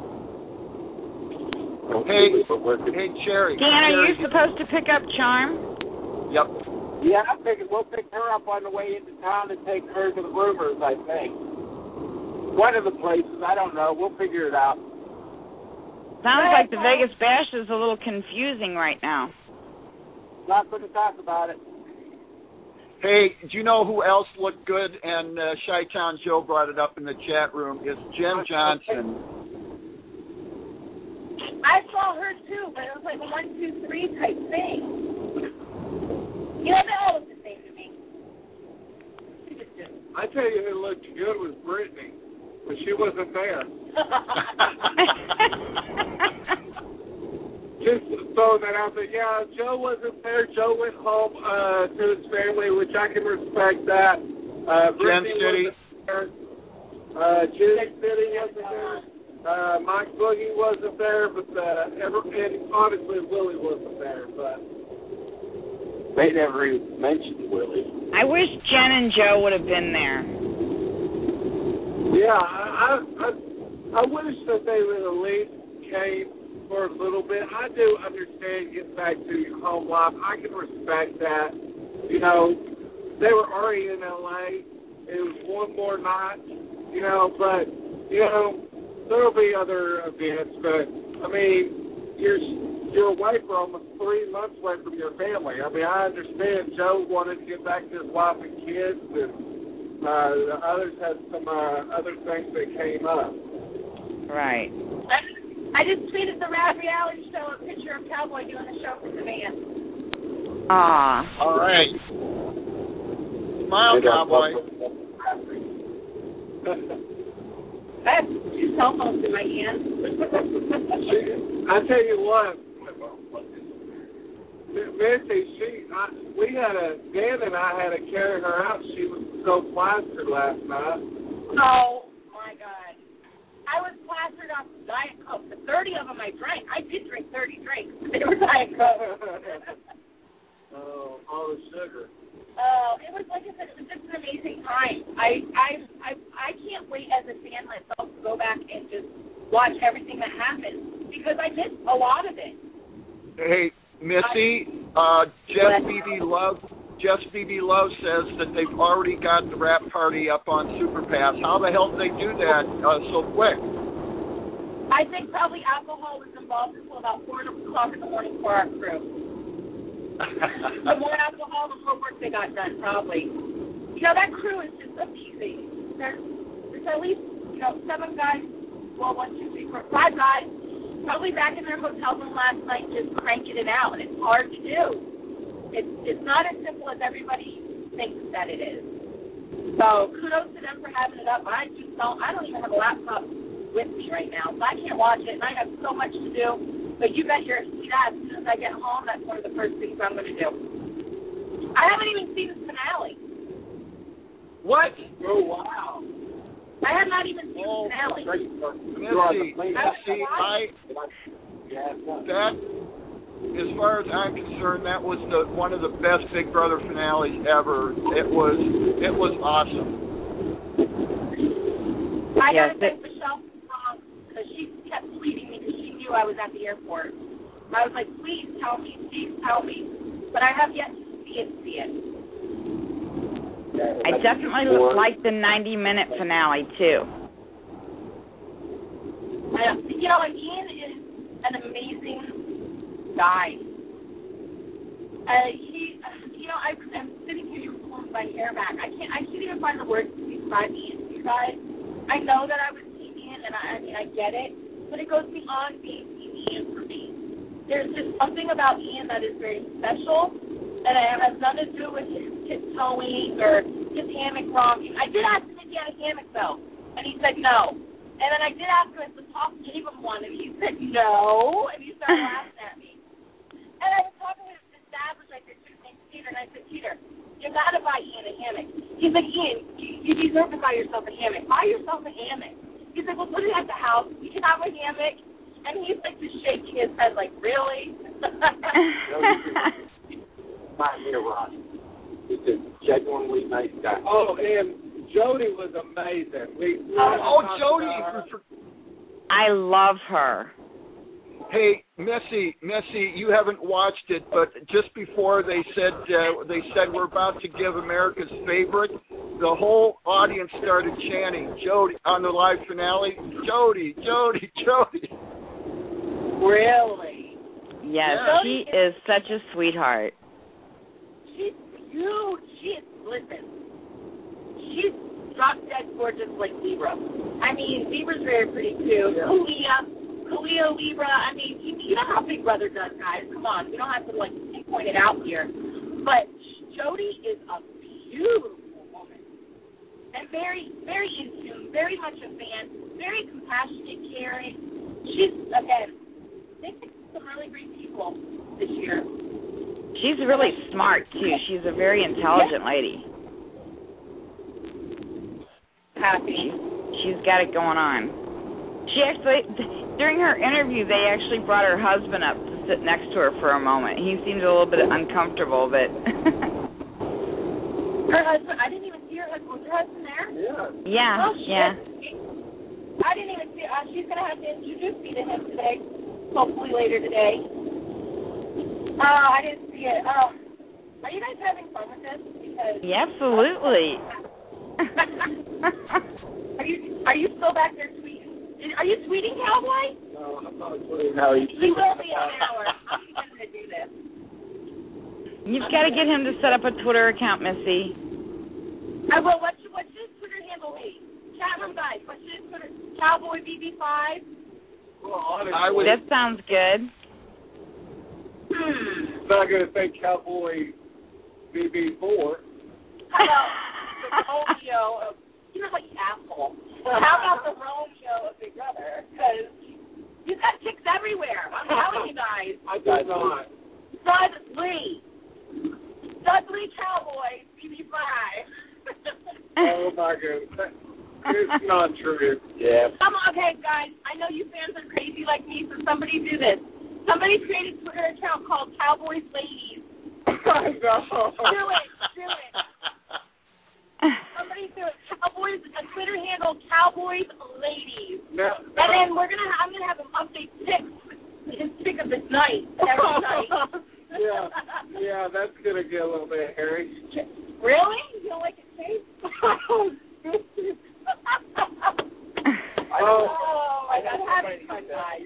Hey, Cherry. Dan, are you supposed to pick up Charm? Yep. Yeah, I figured we'll pick her up on the way into town and take her to the Rumors, I think. One of the places, I don't know. We'll figure it out. Sounds like the Vegas Bash is a little confusing right now. Not going to talk about it. Hey, do you know who else looked good? And Chi-Town Joe brought it up in the chat room. Is Jen Johnson. I saw her too, but it was like a 1, 2, 3 type thing. You know, they all look the same to me. I tell you who looked good was Brittany, but she wasn't there. Just throwing that out there. Yeah, Joe wasn't there. Joe went home to his family, which I can respect that. Brittany wasn't there. Jen City wasn't there. Mike Boogie wasn't there, but and honestly, Willie wasn't there. But they never even mentioned Willie. I wish Jen and Joe would have been there. Yeah, I wish that they would at least came for a little bit. I do understand getting back to your home life. I can respect that. You know, they were already in L.A. It was one more night, but, there'll be other events. But, I mean, you're away for almost 3 months away from your family. I mean, I understand Joe wanted to get back to his wife and kids, and the others had some other things that came up. Right. I just tweeted the Rad Reality Show a picture of Cowboy doing the show from the van. All right. Smile, Cowboy. I have 2 cell phones in my hand. I tell you what, Missy, Dan and I had to carry her out. She was so plastered last night. Oh, my God. I was plastered off Diet Coke. The 30 of them I drank. I did drink 30 drinks. They were Diet Coke. All the sugar. It was, like I said, it was just an amazing time. I can't wait as a fan myself to go back and just watch everything that happened because I missed a lot of it. Hey, Missy, Jess BB Love says that they've already got the rap party up on SuperPass. How the hell did they do that so quick? I think probably alcohol was involved until about 4 o'clock in the morning for our crew. The more alcohol, the more work they got done, probably. That crew is just amazing. There's at least, 7 guys, 5 guys, probably back in their hotel room last night just cranking it out, and it's hard to do. It's not as simple as everybody thinks that it is. So kudos to them for having it up. I don't even have a laptop with me right now, so I can't watch it, and I have so much to do. But you bet your seat as soon as I get home, that's one of the first things I'm going to do. I haven't even seen the finale. What? Oh, wow. I have not even seen the finale. Missy, that, as far as I'm concerned, that was one of the best Big Brother finales ever. It was awesome. I got to thank Michelle because she kept tweeting me because she knew I was at the airport. I was like, please tell me. But I have yet to see it. I definitely like the 90-minute finale, too. And Ian is an amazing guy. I'm sitting here pulling my hair back. I can't even find the words to describe Ian to you guys. I know that I was Team Ian, and I get it, but it goes beyond being Team Ian for me. There's just something about Ian that is very special, and it has nothing to do with his tiptoeing or his hammock rocking. I did ask him if he had a hammock, though, and he said no. And then I did ask him if the top gave him one, and he said no, and he started laughing at me. And I was talking with his establishment, I said, his name's Peter, and I said, Peter, you got to buy Ian a hammock. He's like, Ian, you deserve to buy yourself a hammock. Buy yourself a hammock. He's like, well, put it at the house. You can have a hammock. And he's like just shaking his head like, really? My dear Ron. He's a genuinely nice guy. Oh, and Jody was amazing. Jody. I love her. Hey, Missy, you haven't watched it, but just before they said we're about to give America's favorite, the whole audience started chanting Jody on the live finale. Jody. Really? Yes, she is such a sweetheart. She's huge. She's drop dead gorgeous like Libra. I mean, Libra's very pretty too. Yeah. Kalia, Libra. I mean, you know how Big Brother does, guys. Come on, we don't have to point it out here. But Jody is a beautiful woman and very, very in tune. Very much a fan. Very compassionate, caring. She's they picked some really great people this year. She's really smart, too. She's a very intelligent lady. Happy. She's got it going on. She actually, during her interview, they actually brought her husband up to sit next to her for a moment. He seemed a little bit uncomfortable, but... Her husband, I didn't even see her husband. Was her husband there? Yeah. Oh, shit. Yeah. I didn't even see she's going to have to introduce me to him today. Hopefully later today. I didn't see it. Are you guys having fun with this? Because yeah, absolutely. Are you still back there tweeting? Are you tweeting, Cowboy? No, I'm not tweeting. No, he will be in an hour. I'm going to do this. You've got to get him to set up a Twitter account, Missy. I will. What's his Twitter handle be? Chat room guys. What's his Twitter? Cowboy BB5. Well, that sounds good. I'm not going to say Cowboy BB4. How about the Romeo of, you know what, you asshole. How about the Romeo of Big Brother? Because you've got chicks everywhere. I'm telling you guys. I do not. Dudley Cowboy BB5. Oh, my goodness. It's not true. Yeah. Come on, okay, guys. I know you fans are crazy like me, so somebody do this. Somebody create a Twitter account called Cowboys Ladies. No. Do it. Somebody do it. Cowboys, a Twitter handle, Cowboys Ladies. No. And then I'm gonna have him update his pick of the night every night. Yeah, that's gonna get a little bit hairy. Really? You don't like it, Chase? Oh my God, having fun, guys.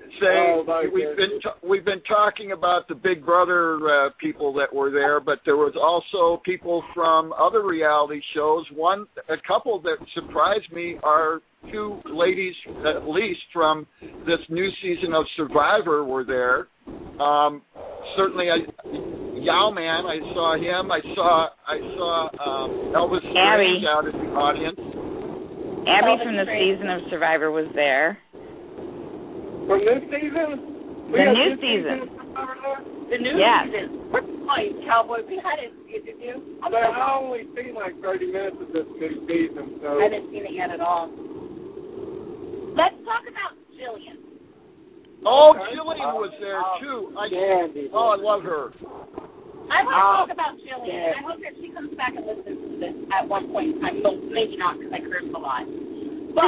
We've been talking about the Big Brother people that were there, but there was also people from other reality shows. A couple that surprised me are two ladies, at least from this new season of Survivor, were there. Certainly, Yowman, I saw him. I saw Elvis Abby out in the audience. Abby from the season of Survivor was there. From this season? The new season. The new season. We're playing Cowboy. We hadn't seen it, did you? But I only seen like 30 minutes of this new season, so... I haven't seen it yet at all. Let's talk about Jillian. Oh, Jillian was there, too. I love her. I want to talk about Jillian. I hope that she comes back and listens to this at one point in time. Well, maybe not, because I curse a lot. But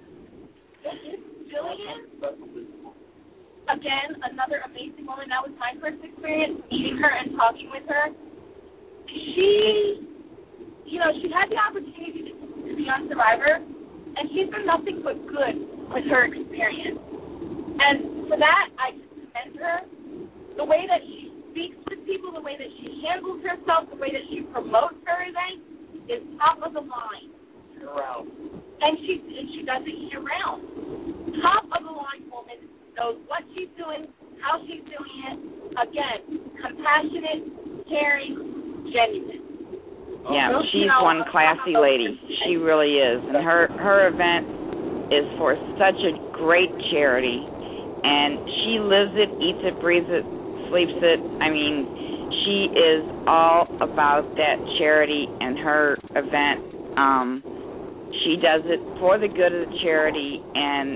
Jillian, again, another amazing woman. That was my first experience, meeting her and talking with her. She had the opportunity to be on Survivor, and she's done nothing but good with her experience. And for that, I commend her. The way that she speaks with people, the way that she handles herself, the way that she promotes her event is top of the line. Year-round. And she does it year-round. Top of the line woman, knows what she's doing, how she's doing it. Again, compassionate, caring, genuine. Yeah, she's one classy lady. She really is. And her event is for such a great charity, and she lives it, eats it, breathes it, sleeps it. I mean, she is all about that charity and her event. She does it for the good of the charity, and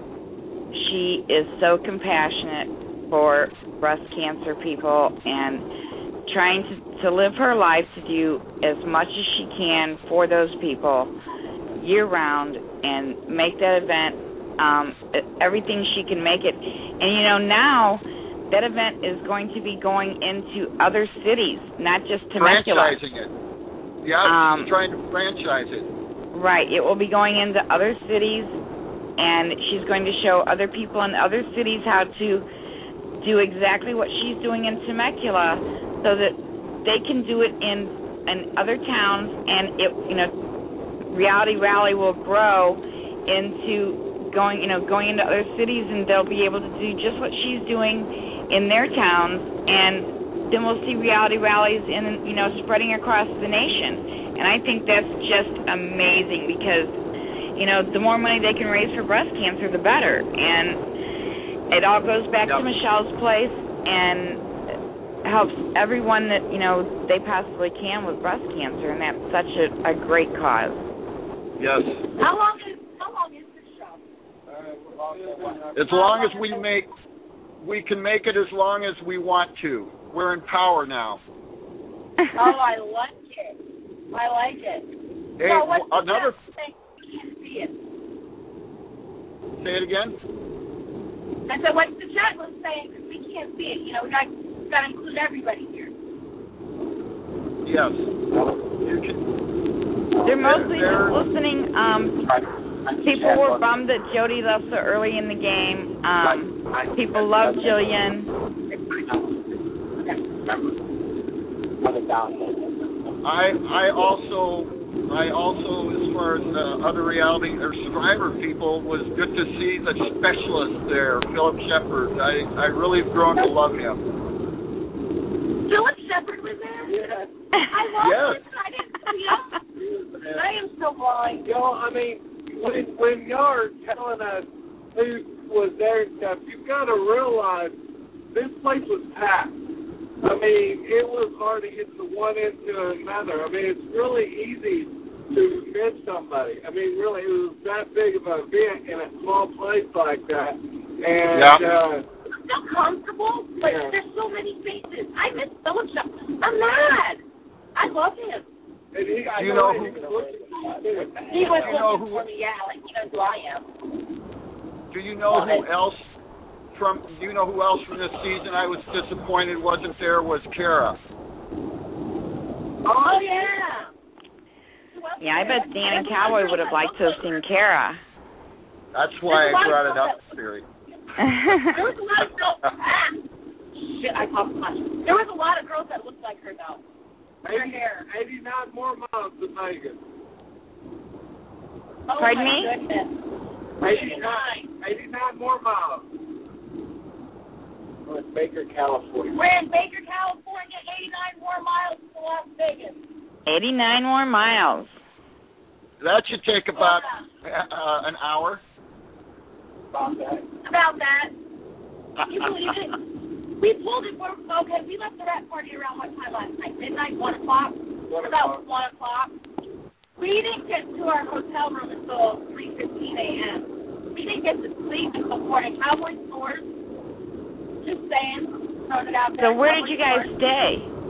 she is so compassionate for breast cancer people and trying to live her life to do as much as she can for those people year-round and make that event everything she can make it. And, now that event is going to be going into other cities, not just Temecula. Franchising it. Yeah, she's trying to franchise it. Right. It will be going into other cities, and she's going to show other people in other cities how to do exactly what she's doing in Temecula so that they can do it in other towns, and Reality Rally will grow into going into other cities, and they'll be able to do just what she's doing in their towns, and then we'll see Reality Rallies spreading across the nation. And I think that's just amazing because, the more money they can raise for breast cancer, the better. And it all goes back to Michelle's Place and helps everyone that, they possibly can with breast cancer, and that's such a great cause. Yes. How long is the show? As long as we can make it as long as we want to. We're in power now. Oh, I like it. I like it. Hey, so what's another thing? We can't see it. Say it again. I said, what's the chat was saying? Because we can't see it. We got to include everybody here. Yes. You can. They're mostly just listening. People were bummed that Jody left so early in the game. People love Jillian. I also, as far as other reality or Survivor people, was good to see the specialist there, Philip Shepard. I really have grown to love him. Philip Shepard was there? Yeah. I love him. I didn't see him. I am so blind. I mean, when y'all are telling us who was there and stuff, you've got to realize this place was packed. I mean, it was hard to get from one end to another. I mean, it's really easy to miss somebody. I mean, really, it was that big of an event in a small place like that. And, I'm so comfortable, but there's so many faces. I miss Philip Shepard. I'm mad. I love him. And he was looking for me, like he knows who I am. Do you know who else from this season I was disappointed wasn't there was Kara? Oh, yeah. Yeah, I bet Dan and Cowboy would have liked to have seen Kara. That's why I brought it up, Siri. There was a lot of girls. Shit, I talked much. There was a lot of girls that looked like her, though. 89 more miles to Vegas. Oh, pardon me? Goodness. 89 more miles. We're in Baker, California. We're in Baker, California. 89 more miles to Las Vegas. 89 more miles. That should take about an hour. About that. Can you believe it? We pulled it. Okay, we left the rat party around what time last night? Midnight, 1 o'clock? About 1 o'clock. We didn't get to our hotel room until 3:15 a.m. We didn't get to sleep until morning. Cowboy stores. Just saying. Throwing it out there. So where did you guys stay?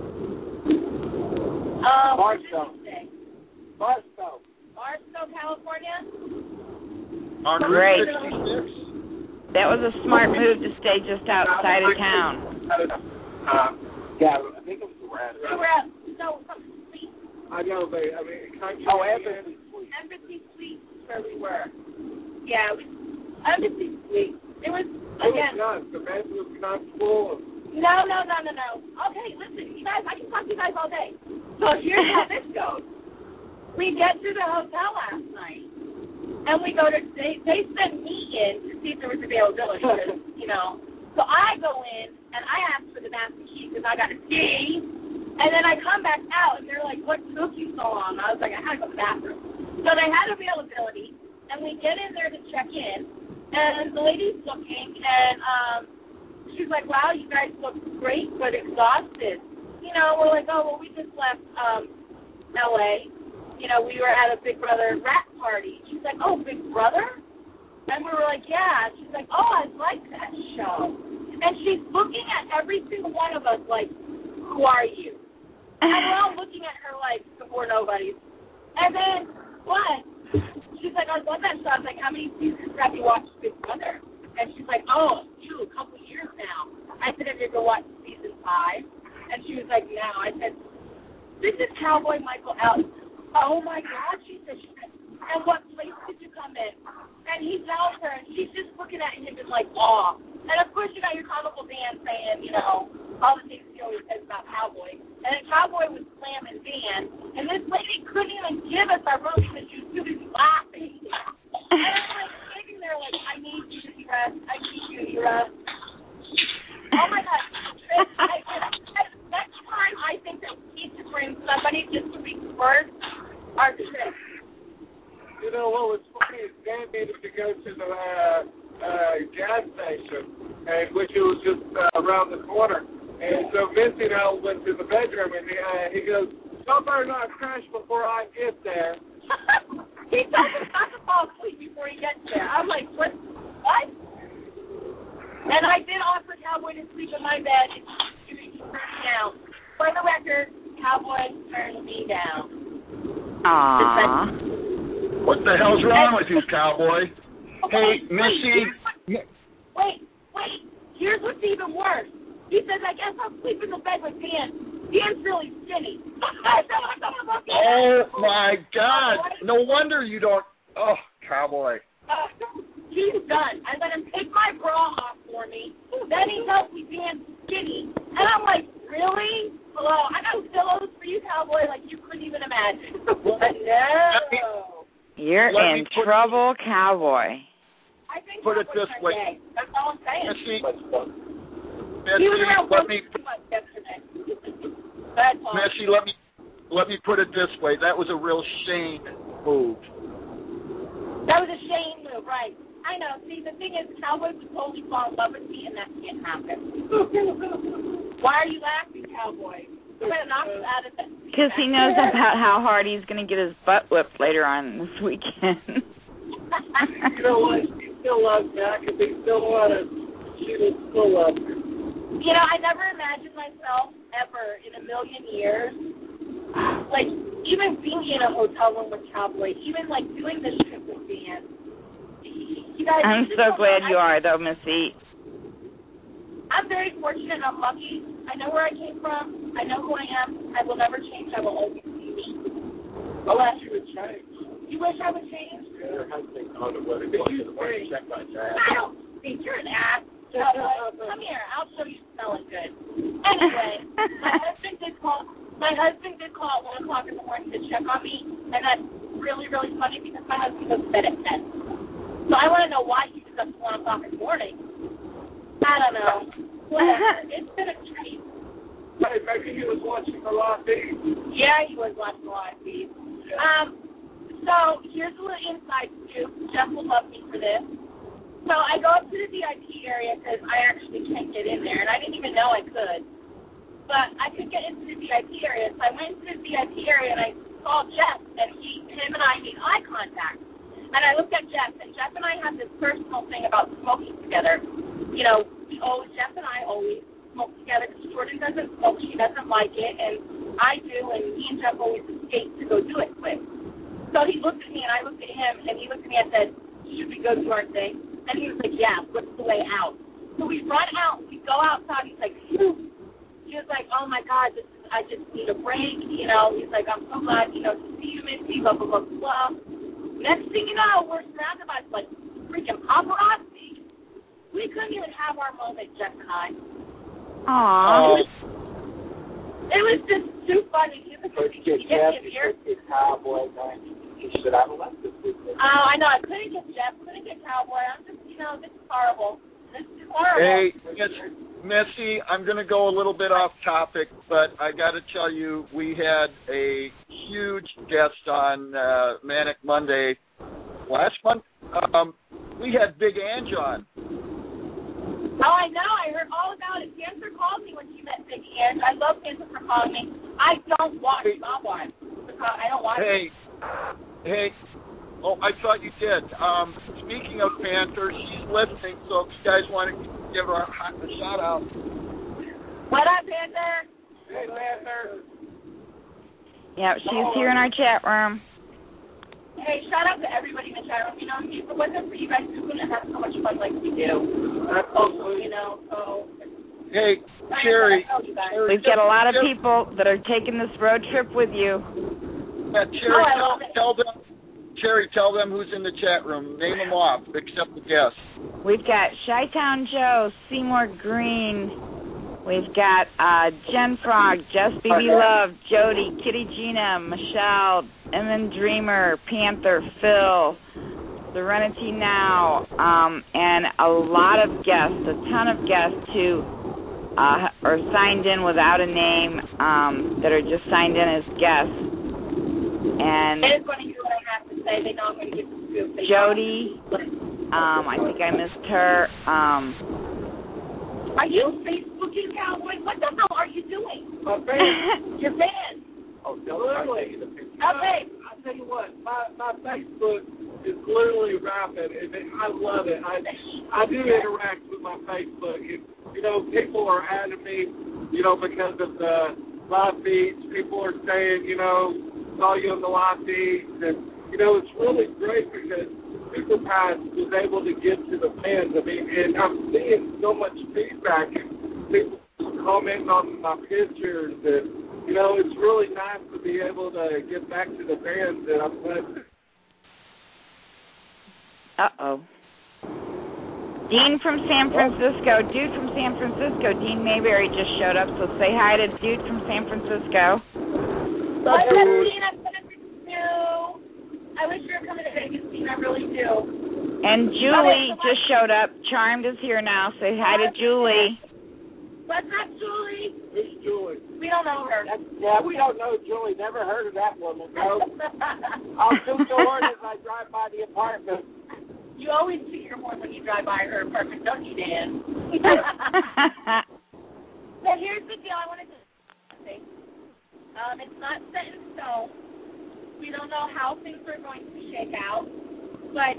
Barstow, California. On Great. Route 66? That was a smart move to stay just outside of town. Yeah, I think it was the rat. We were at something sweet. I know, I mean, Embassy Suite. Embassy Suite is where we were. Yeah, Embassy Suite. It was, again. The bed was comfortable. No. Okay, listen, you guys, I can talk to you guys all day. So here's how this goes. We get to the hotel last night, and we go to, they sent me in to see if there was availability, because, So I go in, and I ask for the master key, because I got a key, and then I come back out, and they're like, what took you so long? I was like, I had to go to the bathroom. So they had availability, and we get in there to check in, and the lady's looking, and she's like, wow, you guys look great but exhausted. You know, we're like, oh, well, we just left L.A. You know, we were at a Big Brother rap party. She's like, oh, Big Brother? And we were like, yeah. She's like, oh, I like that show. And she's looking at every single one of us like, who are you? And we're all looking at her like we're nobodies. And then, what? She's like, I love that show. I was like, how many seasons have you watched Big Brother? And she's like, oh, a couple years now. I said, have you ever watched season 5? And she was like, no. I said, this is Cowboy Michael Ellis. Oh, my God, she said, and what place did you come in? And he tells her, and she's just looking at him in, like, awe. And, of course, you got your comical Dan saying, you know, all the things he always says about Cowboy. And then Cowboy was slamming Dan, and this lady couldn't even give us our room because she was too busy laughing. And I'm, like, sitting there, like, I need you to be rest. I need you to be rest. Oh, my God. Next time, I think that we need to bring somebody just to reverse our trip. You know what was funny is Dan needed to go to the gas station, and which it was just around the corner. And so Missy and I went to the bedroom, and he goes, "Y'all better not crash before I get there." He told us not to fall asleep before he gets there. I'm like, what? And I did offer Cowboy to sleep in my bed if he turned me down. For the record, Cowboy turned me down. Aww. What the hell's wrong with you, Cowboy? Hey, Missy. Wait. Here's what's even worse. He says, I guess I'll sleep in the bed with Dan. Dan's really skinny. Oh, my God. No wonder you don't. Oh, Cowboy. He's done. I let him take my bra off for me. Then he tells me Dan's skinny. And I'm like, really? Hello, I got pillows for you, Cowboy, like you couldn't even imagine. But no. You're in trouble, Cowboy. I think put it this way. Gay. That's all I'm saying. Missy, let me put it this way. That was a real Shane move. That was a Shane move, right? I know. See, the thing is, Cowboy would totally fall in love with me, and that can't happen. Why are you laughing, Cowboy? Because he knows about how hard he's going to get his butt whipped later on this weekend. You know what? He still loves Mac, and they still want to. She would still love her. You know, I never imagined myself ever in a million years, like, even being in a hotel room with Cowboy, even, like, doing this trip with Dan. You guys, I'm so glad you are, though, Missy. I'm very fortunate and I'm lucky. I know where I came from. I know who I am. I will never change. I will always be me. Unless you would change. You wish I would change? Yeah, her husband on the wedding. Check my dad. I don't think you're an ass. Come here. I'll show you smelling good. Anyway, my husband did call at 1 o'clock in the morning to check on me, and that's really, really funny because my husband goes to bed at 10. So I want to know why he was up at 1 o'clock in the morning. I don't know. Whatever. It's been a treat. Maybe he was watching a live feed. Yeah, he was watching a live feed. So here's a little inside scoop. Jeff will love me for this. So I go up to the VIP area because I actually can't get in there, and I didn't even know I could. But I could get into the VIP area, so I went into the VIP area and I saw Jeff, and him and I made eye contact. And I looked at Jeff, and Jeff and I have this personal thing about smoking together. You know, Jeff and I always smoke together because Jordan doesn't smoke. She doesn't like it, and I do, and me and Jeff always escape to go do it quick. So he looked at me, and I looked at him, and he looked at me and said, should we go do our thing? And he was like, yeah, what's the way out? So we run out, we go outside, he's like, phew. He was like, oh my God, I just need a break, you know. He's like, I'm so glad, to see you, Missy, blah, blah, blah, blah. Next thing you know, we're surrounded by, like, freaking paparazzi. We couldn't even have our moment, Jeff and I. Aww. It was just too funny. He get here. Cowboy, you should have left this weekend. Oh, I know. I couldn't get Jeff. Couldn't get Cowboy. I'm just, this is horrible. This is horrible. Hey, Missy, I'm going to go a little bit off topic, but I got to tell you, we had a huge guest on Manic Monday last month, we had Big Ange on. Oh, I know. I heard all about it. Panther called me when she met Big Ange. I love Panther for calling me. I don't watch Bob Wine. I don't watch it. Hey. Oh, I thought you did. Speaking of Panther, she's listening, so if you guys want to give her a shout out. What up, Panther? Hey, Panther. Yeah, she's here in our chat room. Hey, shout out to everybody in the chat room. You know, if it wasn't for you guys, we wouldn't have so much fun like we do. Absolutely. You know, so. Hey, Cherry. We've got a lot of people that are taking this road trip with you. Yeah, Cherry, tell them who's in the chat room. Name them off, except the guests. We've got Chi-Town Joe, Seymour Green. We've got Jen Frog, Just BB Love, Jody, Kitty Gina, Michelle, Evan Dreamer, Panther, Phil, Serenity Now, and a lot of guests, a ton of guests who are signed in without a name, that are just signed in as guests. And they just want to hear what I have to say. They know I'm going to get the scoop. Jody, I think I missed her. Are you Facebooking, Cowboy? What the hell are you doing? My fan. Your fan. Oh, literally. Okay. I tell you what, my Facebook is literally rapid, and I love it. I do interact with my Facebook. You know, people are adding me, you know, because of the live feeds. People are saying, you know, saw you on the live feeds, and you know, it's really great because Super Pass was able to get to the fans. I mean, and I'm seeing so much feedback, and people commenting on my pictures, and you know, it's really nice to be able to get back to the fans that I'm glad. Uh-oh. Dean from San Francisco. Dude from San Francisco. Dean Mayberry just showed up, so say hi to Dude from San Francisco. What's up, Dean? I'm going to miss you. I wish you were coming to Vegas, Dean. I really do. And Julie just showed up. Charmed is here now. Say hi to Julie. What's up, Julie? Who's Julie? We don't know her. Yeah, we don't know Julie. Never heard of that woman. No. I'll shoot the horn as I drive by the apartment. You always see her more when you drive by her apartment, don't you, Dan? But here's the deal. I wanted to say, it's not set in stone. We don't know how things are going to shake out. But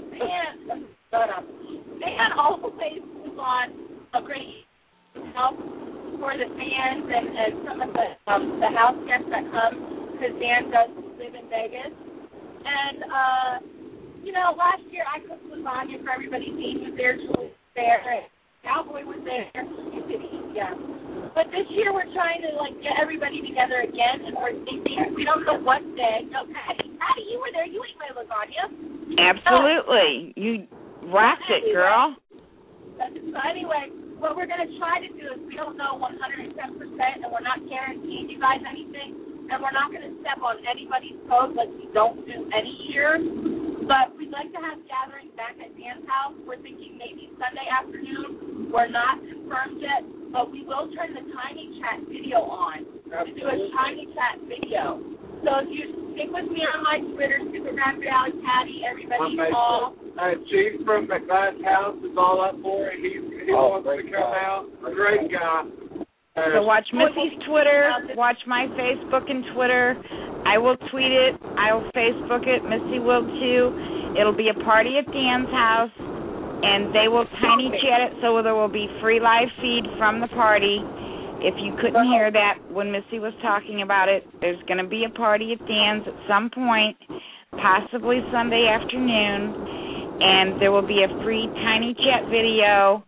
Dan always puts on a great help for the fans and some of the house guests that come, because Dan does live in Vegas. And, you know, last year I cooked lasagna for everybody. Dean was there, Julie was there, Cowboy was there. Yeah. But this year we're trying to, like, get everybody together again, and we're thinking, we don't know what day. No, Patty, you were there. You ate my lasagna. Absolutely. You rocked it, girl. So anyway, what we're going to try to do is we don't know 110%, and we're not guaranteeing you guys anything, and we're not going to step on anybody's toes like we don't do any year. But we'd like to have gatherings back at Dan's house. We're thinking maybe Sunday afternoon. We're not confirmed yet, but we will turn the Tiny Chat video on to do a Tiny Chat video. So if you stick with me on my Twitter, Super Rad Reality Patty, everybody all. Chief from McGlass House is all up for it. He wants to come out. A great guy. So watch Missy's Twitter, watch my Facebook and Twitter. I will tweet it. I will Facebook it. Missy will too. It'll be a party at Dan's house, and they will Tiny Chat it, so there will be free live feed from the party. If you couldn't hear that when Missy was talking about it, there's going to be a party at Dan's at some point, possibly Sunday afternoon, and there will be a free Tiny Chat video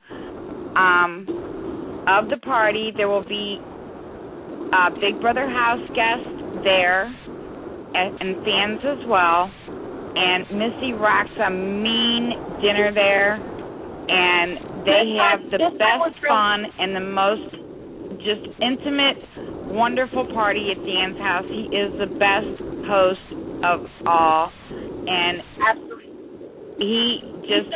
of the party. There will be Big Brother house guests there and fans as well. And Missy rocks a mean dinner there, and they have the best fun and the most just intimate, wonderful party at Dan's house. He is the best host of all, and he just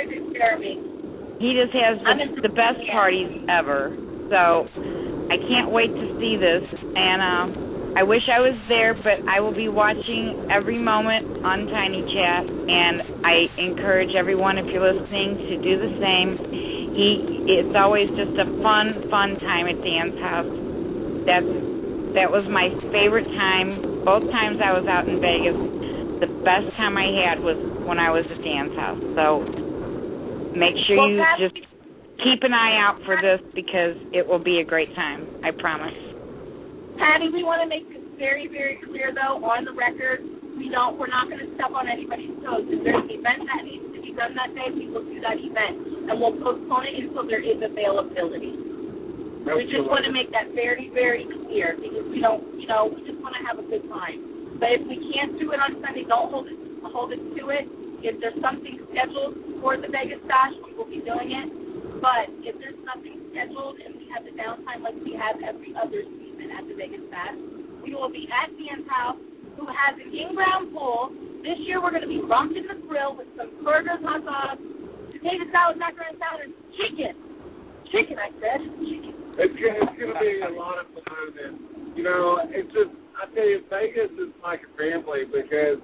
has the best parties ever. So I can't wait to see this, and I wish I was there, but I will be watching every moment on Tiny Chat, and I encourage everyone, if you're listening, to do the same. It's always just a fun time at Dan's house. That was my favorite time. Both times I was out in Vegas, the best time I had was when I was at Dan's house. So make sure you just keep an eye out for this, because it will be a great time. I promise. Patty, we want to make this very, very clear, though, on the record. We're not going to step on anybody's toes. If there's an event that needs to be done that day, we will do that event, and we'll postpone it until there is availability. We just want to make that very, very clear, because we just want to have a good time. But if we can't do it on Sunday, don't hold it to it. If there's something scheduled for the Vegas Bash, we will be doing it. But if there's nothing scheduled and we have the downtime like we have every other season at the Vegas Bash, we will be at Dan's house, who has an in-ground pool. This year we're going to be bumping the grill with some burgers, hot dogs, potato salad, macaroni salad, and chicken. Chicken, I said. Chicken. It's going to be a lot of fun. And, it's just, I tell you, Vegas is like a family, because,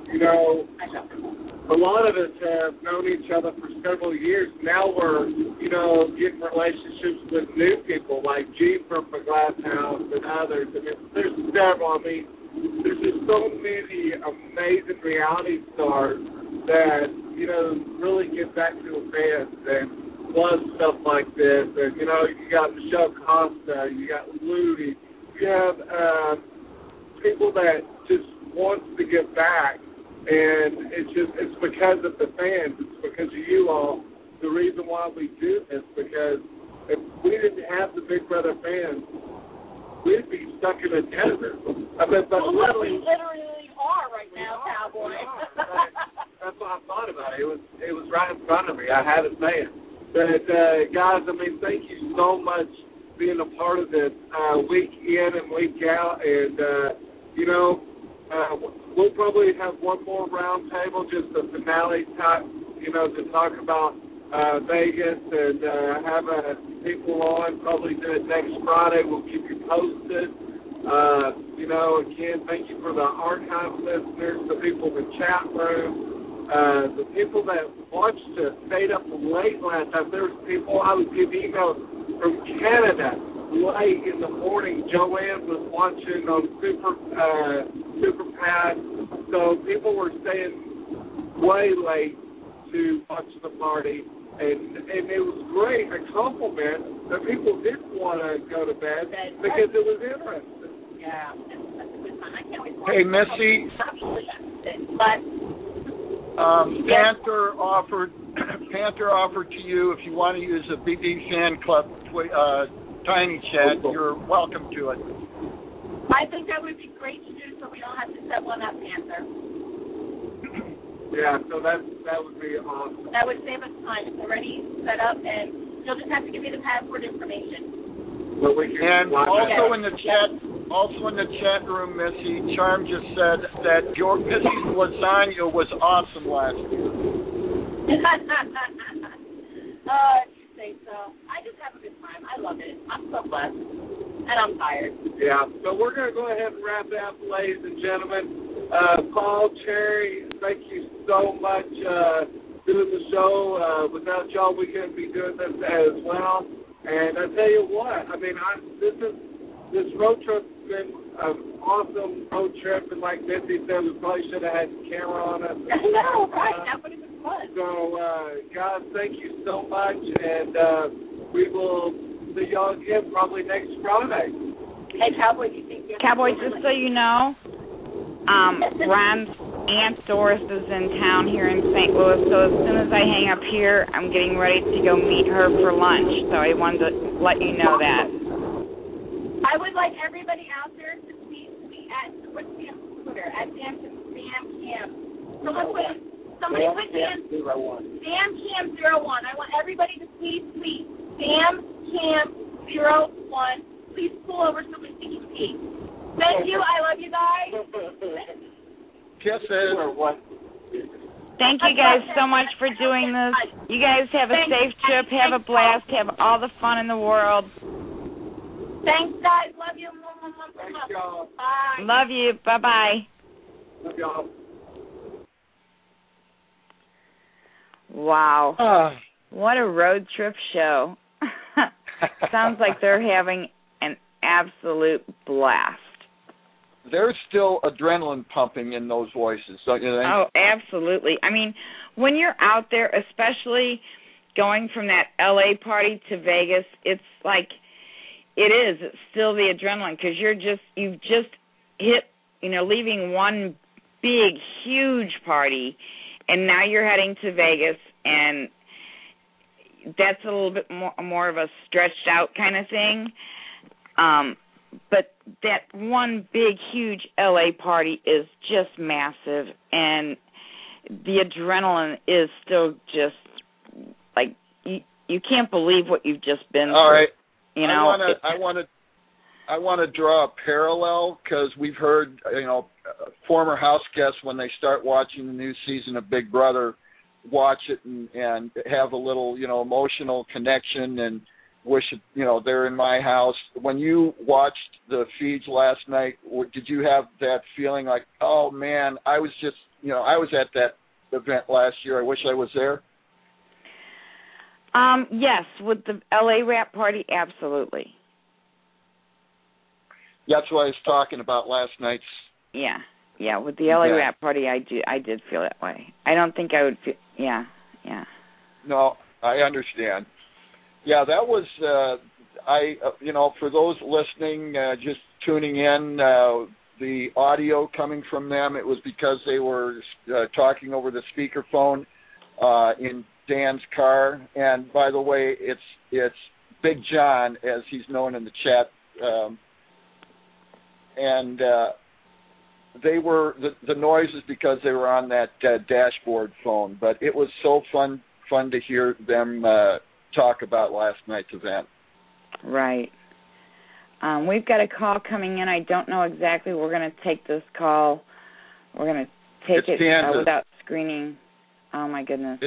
a lot of us have known each other for several years. Now we're, getting relationships with new people like G from the Glass House and others. I mean, there's several. I mean, there's just so many amazing reality stars that, really get back to the fans and love stuff like this. And, you got Michelle Costa, you got Ludi, you have people that just wants to give back. And it's because of the fans. It's because of you all. The reason why we do this, because if we didn't have the Big Brother fans, we'd be stuck in a desert. I mean, but we literally are right now, Cowboy. That's what I thought about it. It was right in front of me. I had it saying. But guys, I mean, thank you so much for being a part of this week in and week out. And we'll probably have one more round table, just a finale type, to talk about Vegas, and have people on. Probably do it next Friday. We'll keep you posted. Again, thank you for the archive listeners, the people in the chat room, the people that watched us, stayed up late last night. There was people, I was getting emails from Canada late in the morning. Joanne was watching on Super Pad. So people were staying way late to watch the party, and it was great, a compliment that people didn't want to go to bed because it was interesting. Yeah, that's a good time. I can't wait. Hey, Missy. Panther offered to you, if you want to use a BB Fan Club Tiny Chat, you're welcome to it. I think that would be great to do, so we don't have to set one up, Panther. Yeah, so that would be awesome. That would save us time. It's already set up, and you'll just have to give me the password information. Well, we can. And also in the chat room, Missy, Charm just said that Missy's lasagna was awesome last year. You say so. I just have a good time. I love it. I'm so blessed. And I'm tired. Yeah, so we're going to go ahead and wrap it up, ladies and gentlemen. Paul, Cherry, thank you so much doing the show. Without y'all, we couldn't be doing this as well. And I tell you what, I mean, this road trip's been an awesome road trip. And like Missy said, we probably should have had the camera on us. I know, right? That would have been fun. So, guys, thank you so much. And we will see y'all again probably next Friday. Hey, Cowboy, do you think you're Cowboy, just so you know, Ron's Aunt Doris is in town here in St. Louis, so as soon as I hang up here, I'm getting ready to go meet her for lunch, so I wanted to let you know that. I would like everybody out there to be at, what's Sam's Twitter, at Sam Cam. Somebody put Sam Cam 01. I want everybody to please tweet Sam Cam 01. Please pull over so we can see. Thank you. I love you guys. Kisses. Thank you guys so much for doing this. You guys have a safe trip. Have a blast. Have all the fun in the world. Thanks, guys. Love you. Thanks, y'all. Bye. Love you. Bye-bye. Love y'all. Wow. What a road trip show. Sounds like they're having an absolute blast. There's still adrenaline pumping in those voices, don't you think? Oh, absolutely. I mean, when you're out there, especially going from that L.A. party to Vegas, it's like it's still the adrenaline because you've just hit, leaving one big, huge party, and now you're heading to Vegas, and that's a little bit more of a stretched out kind of thing. But that one big, huge L.A. party is just massive, and the adrenaline is still just like you can't believe what you've just been through. All right, I want to draw a parallel because we've heard former house guests when they start watching the new season of Big Brother watch it and have a little emotional connection and wish they're in my house. When you watched the feeds last night, did you have that feeling like, oh man, I was just I was at that event last year, I wish I was there? Yes, with the LA Rap Party, absolutely. That's what I was talking about last night's. Yeah, with the LA Rap Party, I did feel that way. I don't think I would feel. Yeah. No, I understand. Yeah, that was for those listening, just tuning in, the audio coming from them, it was because they were talking over the speakerphone in Dan's car. And by the way, it's Big John, as he's known in the chat, and they were the noises because they were on that dashboard phone. But it was so fun to hear them talk about last night's event. Right. We've got a call coming in. I don't know exactly. We're going to take this call. We're going to take it without screening. Oh, my goodness.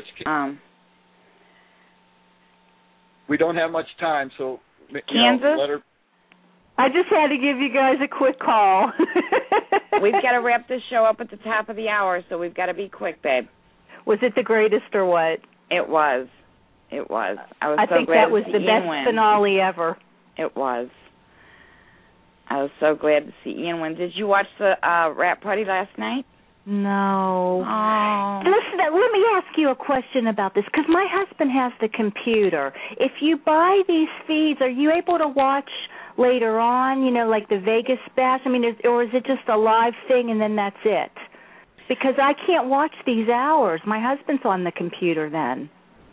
We don't have much time, so Kansas? Let her. I just had to give you guys a quick call. We've got to wrap this show up at the top of the hour, so we've got to be quick, babe. Was it the greatest or what? It was. I think that was the best finale ever. It was. I was so glad to see Ian win. Did you watch the rap party last night? No. Oh. Listen, let me ask you a question about this, because my husband has the computer. If you buy these feeds, are you able to watch later on, like the Vegas Bash? I mean, or is it just a live thing and then that's it? Because I can't watch these hours. My husband's on the computer then.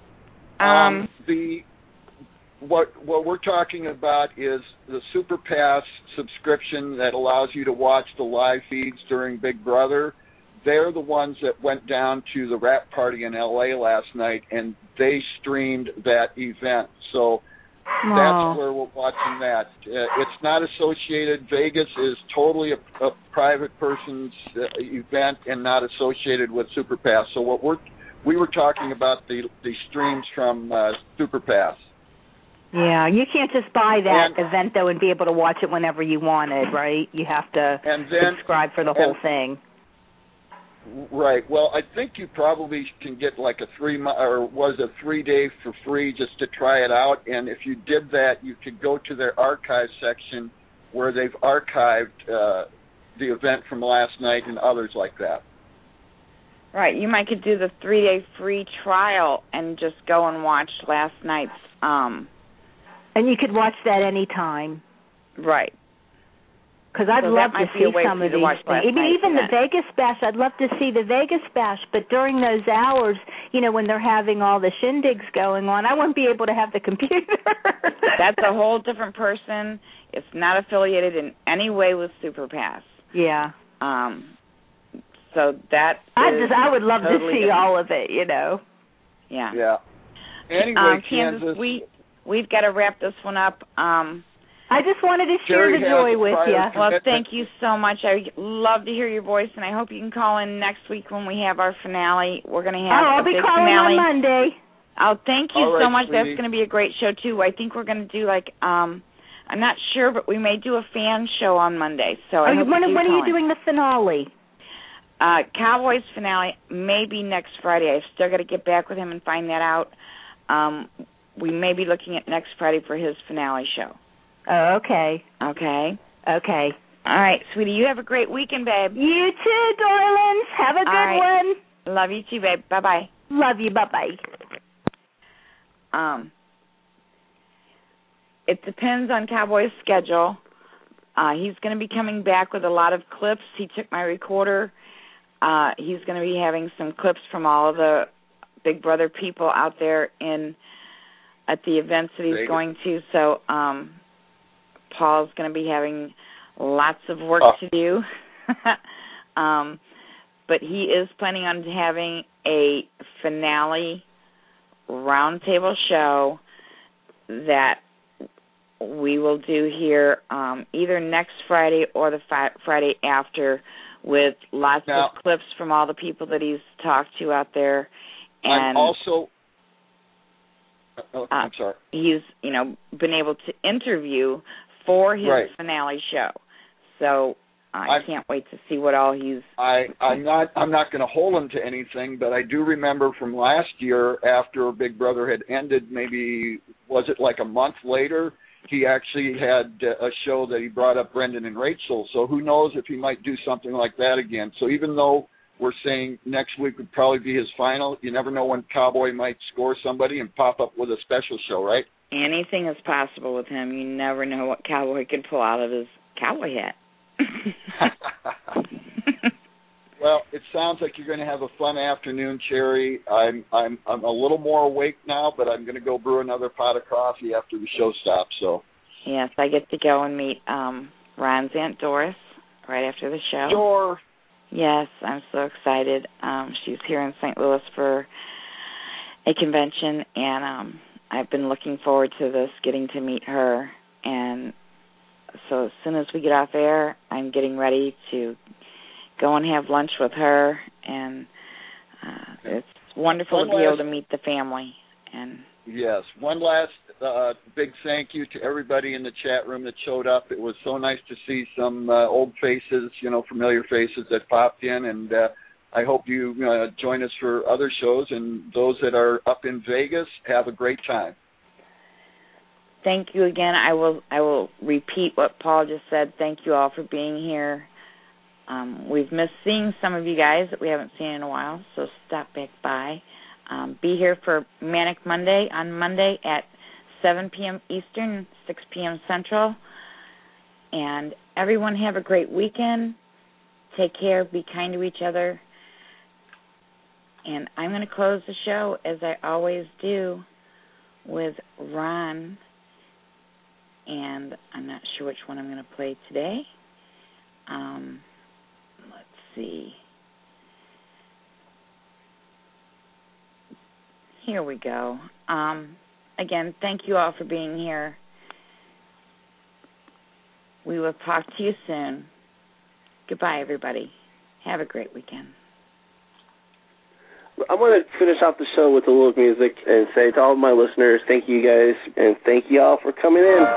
What we're talking about is the Super Pass subscription that allows you to watch the live feeds during Big Brother. They're the ones that went down to the rap party in L.A. last night, and they streamed that event. So that's where we're watching that. It's not associated. Vegas is totally a private person's event and not associated with Super Pass. So we were talking about the streams from Super Pass. Yeah, you can't just buy that event, though, and be able to watch it whenever you wanted, right? You have to subscribe for the whole thing. Right. Well, I think you probably can get like a 3-day for free just to try it out. And if you did that, you could go to their archive section where they've archived the event from last night and others like that. Right. You might could do the 3-day free trial and just go and watch last night's. And you could watch that anytime. Right. Because I'd love to see some of these things. Even the Vegas Bash, I'd love to see the Vegas Bash, but during those hours, when they're having all the shindigs going on, I wouldn't be able to have the computer. That's a whole different person. It's not affiliated in any way with SuperPass. Yeah. So that I would love totally to see different. all of it, Yeah. Yeah. Anyway, Kansas, we've got to wrap this one up. I just wanted to share the joy with you. Well, thank you so much. I love to hear your voice, and I hope you can call in next week when we have our finale. We're going to have I'll be calling finale on Monday. Oh, thank you All so right, much. sweetie. That's going to be a great show, too. I think we're going to do, I'm not sure, but we may do a fan show on Monday. So when are you doing the finale? Cowboys finale may be next Friday. I've still got to get back with him and find that out. We may be looking at next Friday for his finale show. Oh, okay. Okay. Okay. All right, sweetie, you have a great weekend, babe. You too, darlings. Have a good one. Love you too, babe. Bye-bye. Love you. Bye-bye. It depends on Cowboy's schedule. He's going to be coming back with a lot of clips. He took my recorder. He's going to be having some clips from all of the Big Brother people out there at the events that he's going to. So Paul's going to be having lots of work to do. But he is planning on having a finale roundtable show that we will do here either next Friday or the Friday after, with lots of clips from all the people that he's talked to out there. And I'm sorry. He's, been able to interview for his finale show. So I can't wait to see what all he's. I'm not going to hold him to anything, but I do remember from last year after Big Brother had ended, maybe was it like a month later, he actually had a show that he brought up Brendan and Rachel. So who knows if he might do something like that again. So even though we're saying next week would probably be his final, you never know when Cowboy might score somebody and pop up with a special show, right? Anything is possible with him. You never know what Cowboy can pull out of his cowboy hat. Well, it sounds like you're going to have a fun afternoon, Cherry. I'm a little more awake now, but I'm going to go brew another pot of coffee after the show stops. So. Yes, I get to go and meet Ron's Aunt Doris right after the show. Sure. Yes, I'm so excited. She's here in St. Louis for a convention, and I've been looking forward to this, getting to meet her. And so as soon as we get off air, I'm getting ready to go and have lunch with her, and it's wonderful to be able to meet the family. And yes, one last big thank you to everybody in the chat room that showed up. It was so nice to see some old faces, familiar faces that popped in, and I hope you join us for other shows, and those that are up in Vegas, have a great time. Thank you again. I will repeat what Paul just said. Thank you all for being here. We've missed seeing some of you guys that we haven't seen in a while, so stop back by. Be here for Manic Monday on Monday at 7 p.m. Eastern, 6 p.m. Central. And everyone have a great weekend. Take care. Be kind to each other. And I'm going to close the show, as I always do, with Ron. And I'm not sure which one I'm going to play today. Let's see. Here we go. Again, thank you all for being here. We will talk to you soon. Goodbye, everybody. Have a great weekend. I want to finish off the show with a little music and say to all of my listeners, thank you guys, and thank you all for coming in.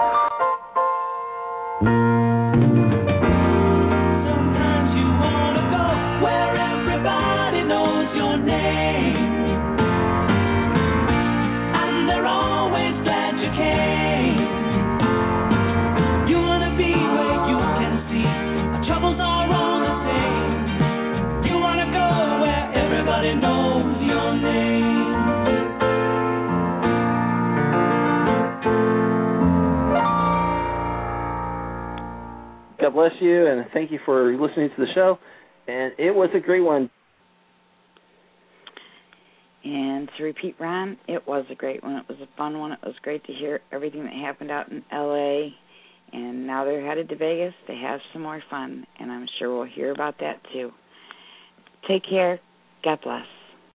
God bless you, and thank you for listening to the show. And it was a great one. And to repeat, Ron, it was a great one. It was a fun one. It was great to hear everything that happened out in L.A., and now they're headed to Vegas to have some more fun, and I'm sure we'll hear about that too. Take care. God bless.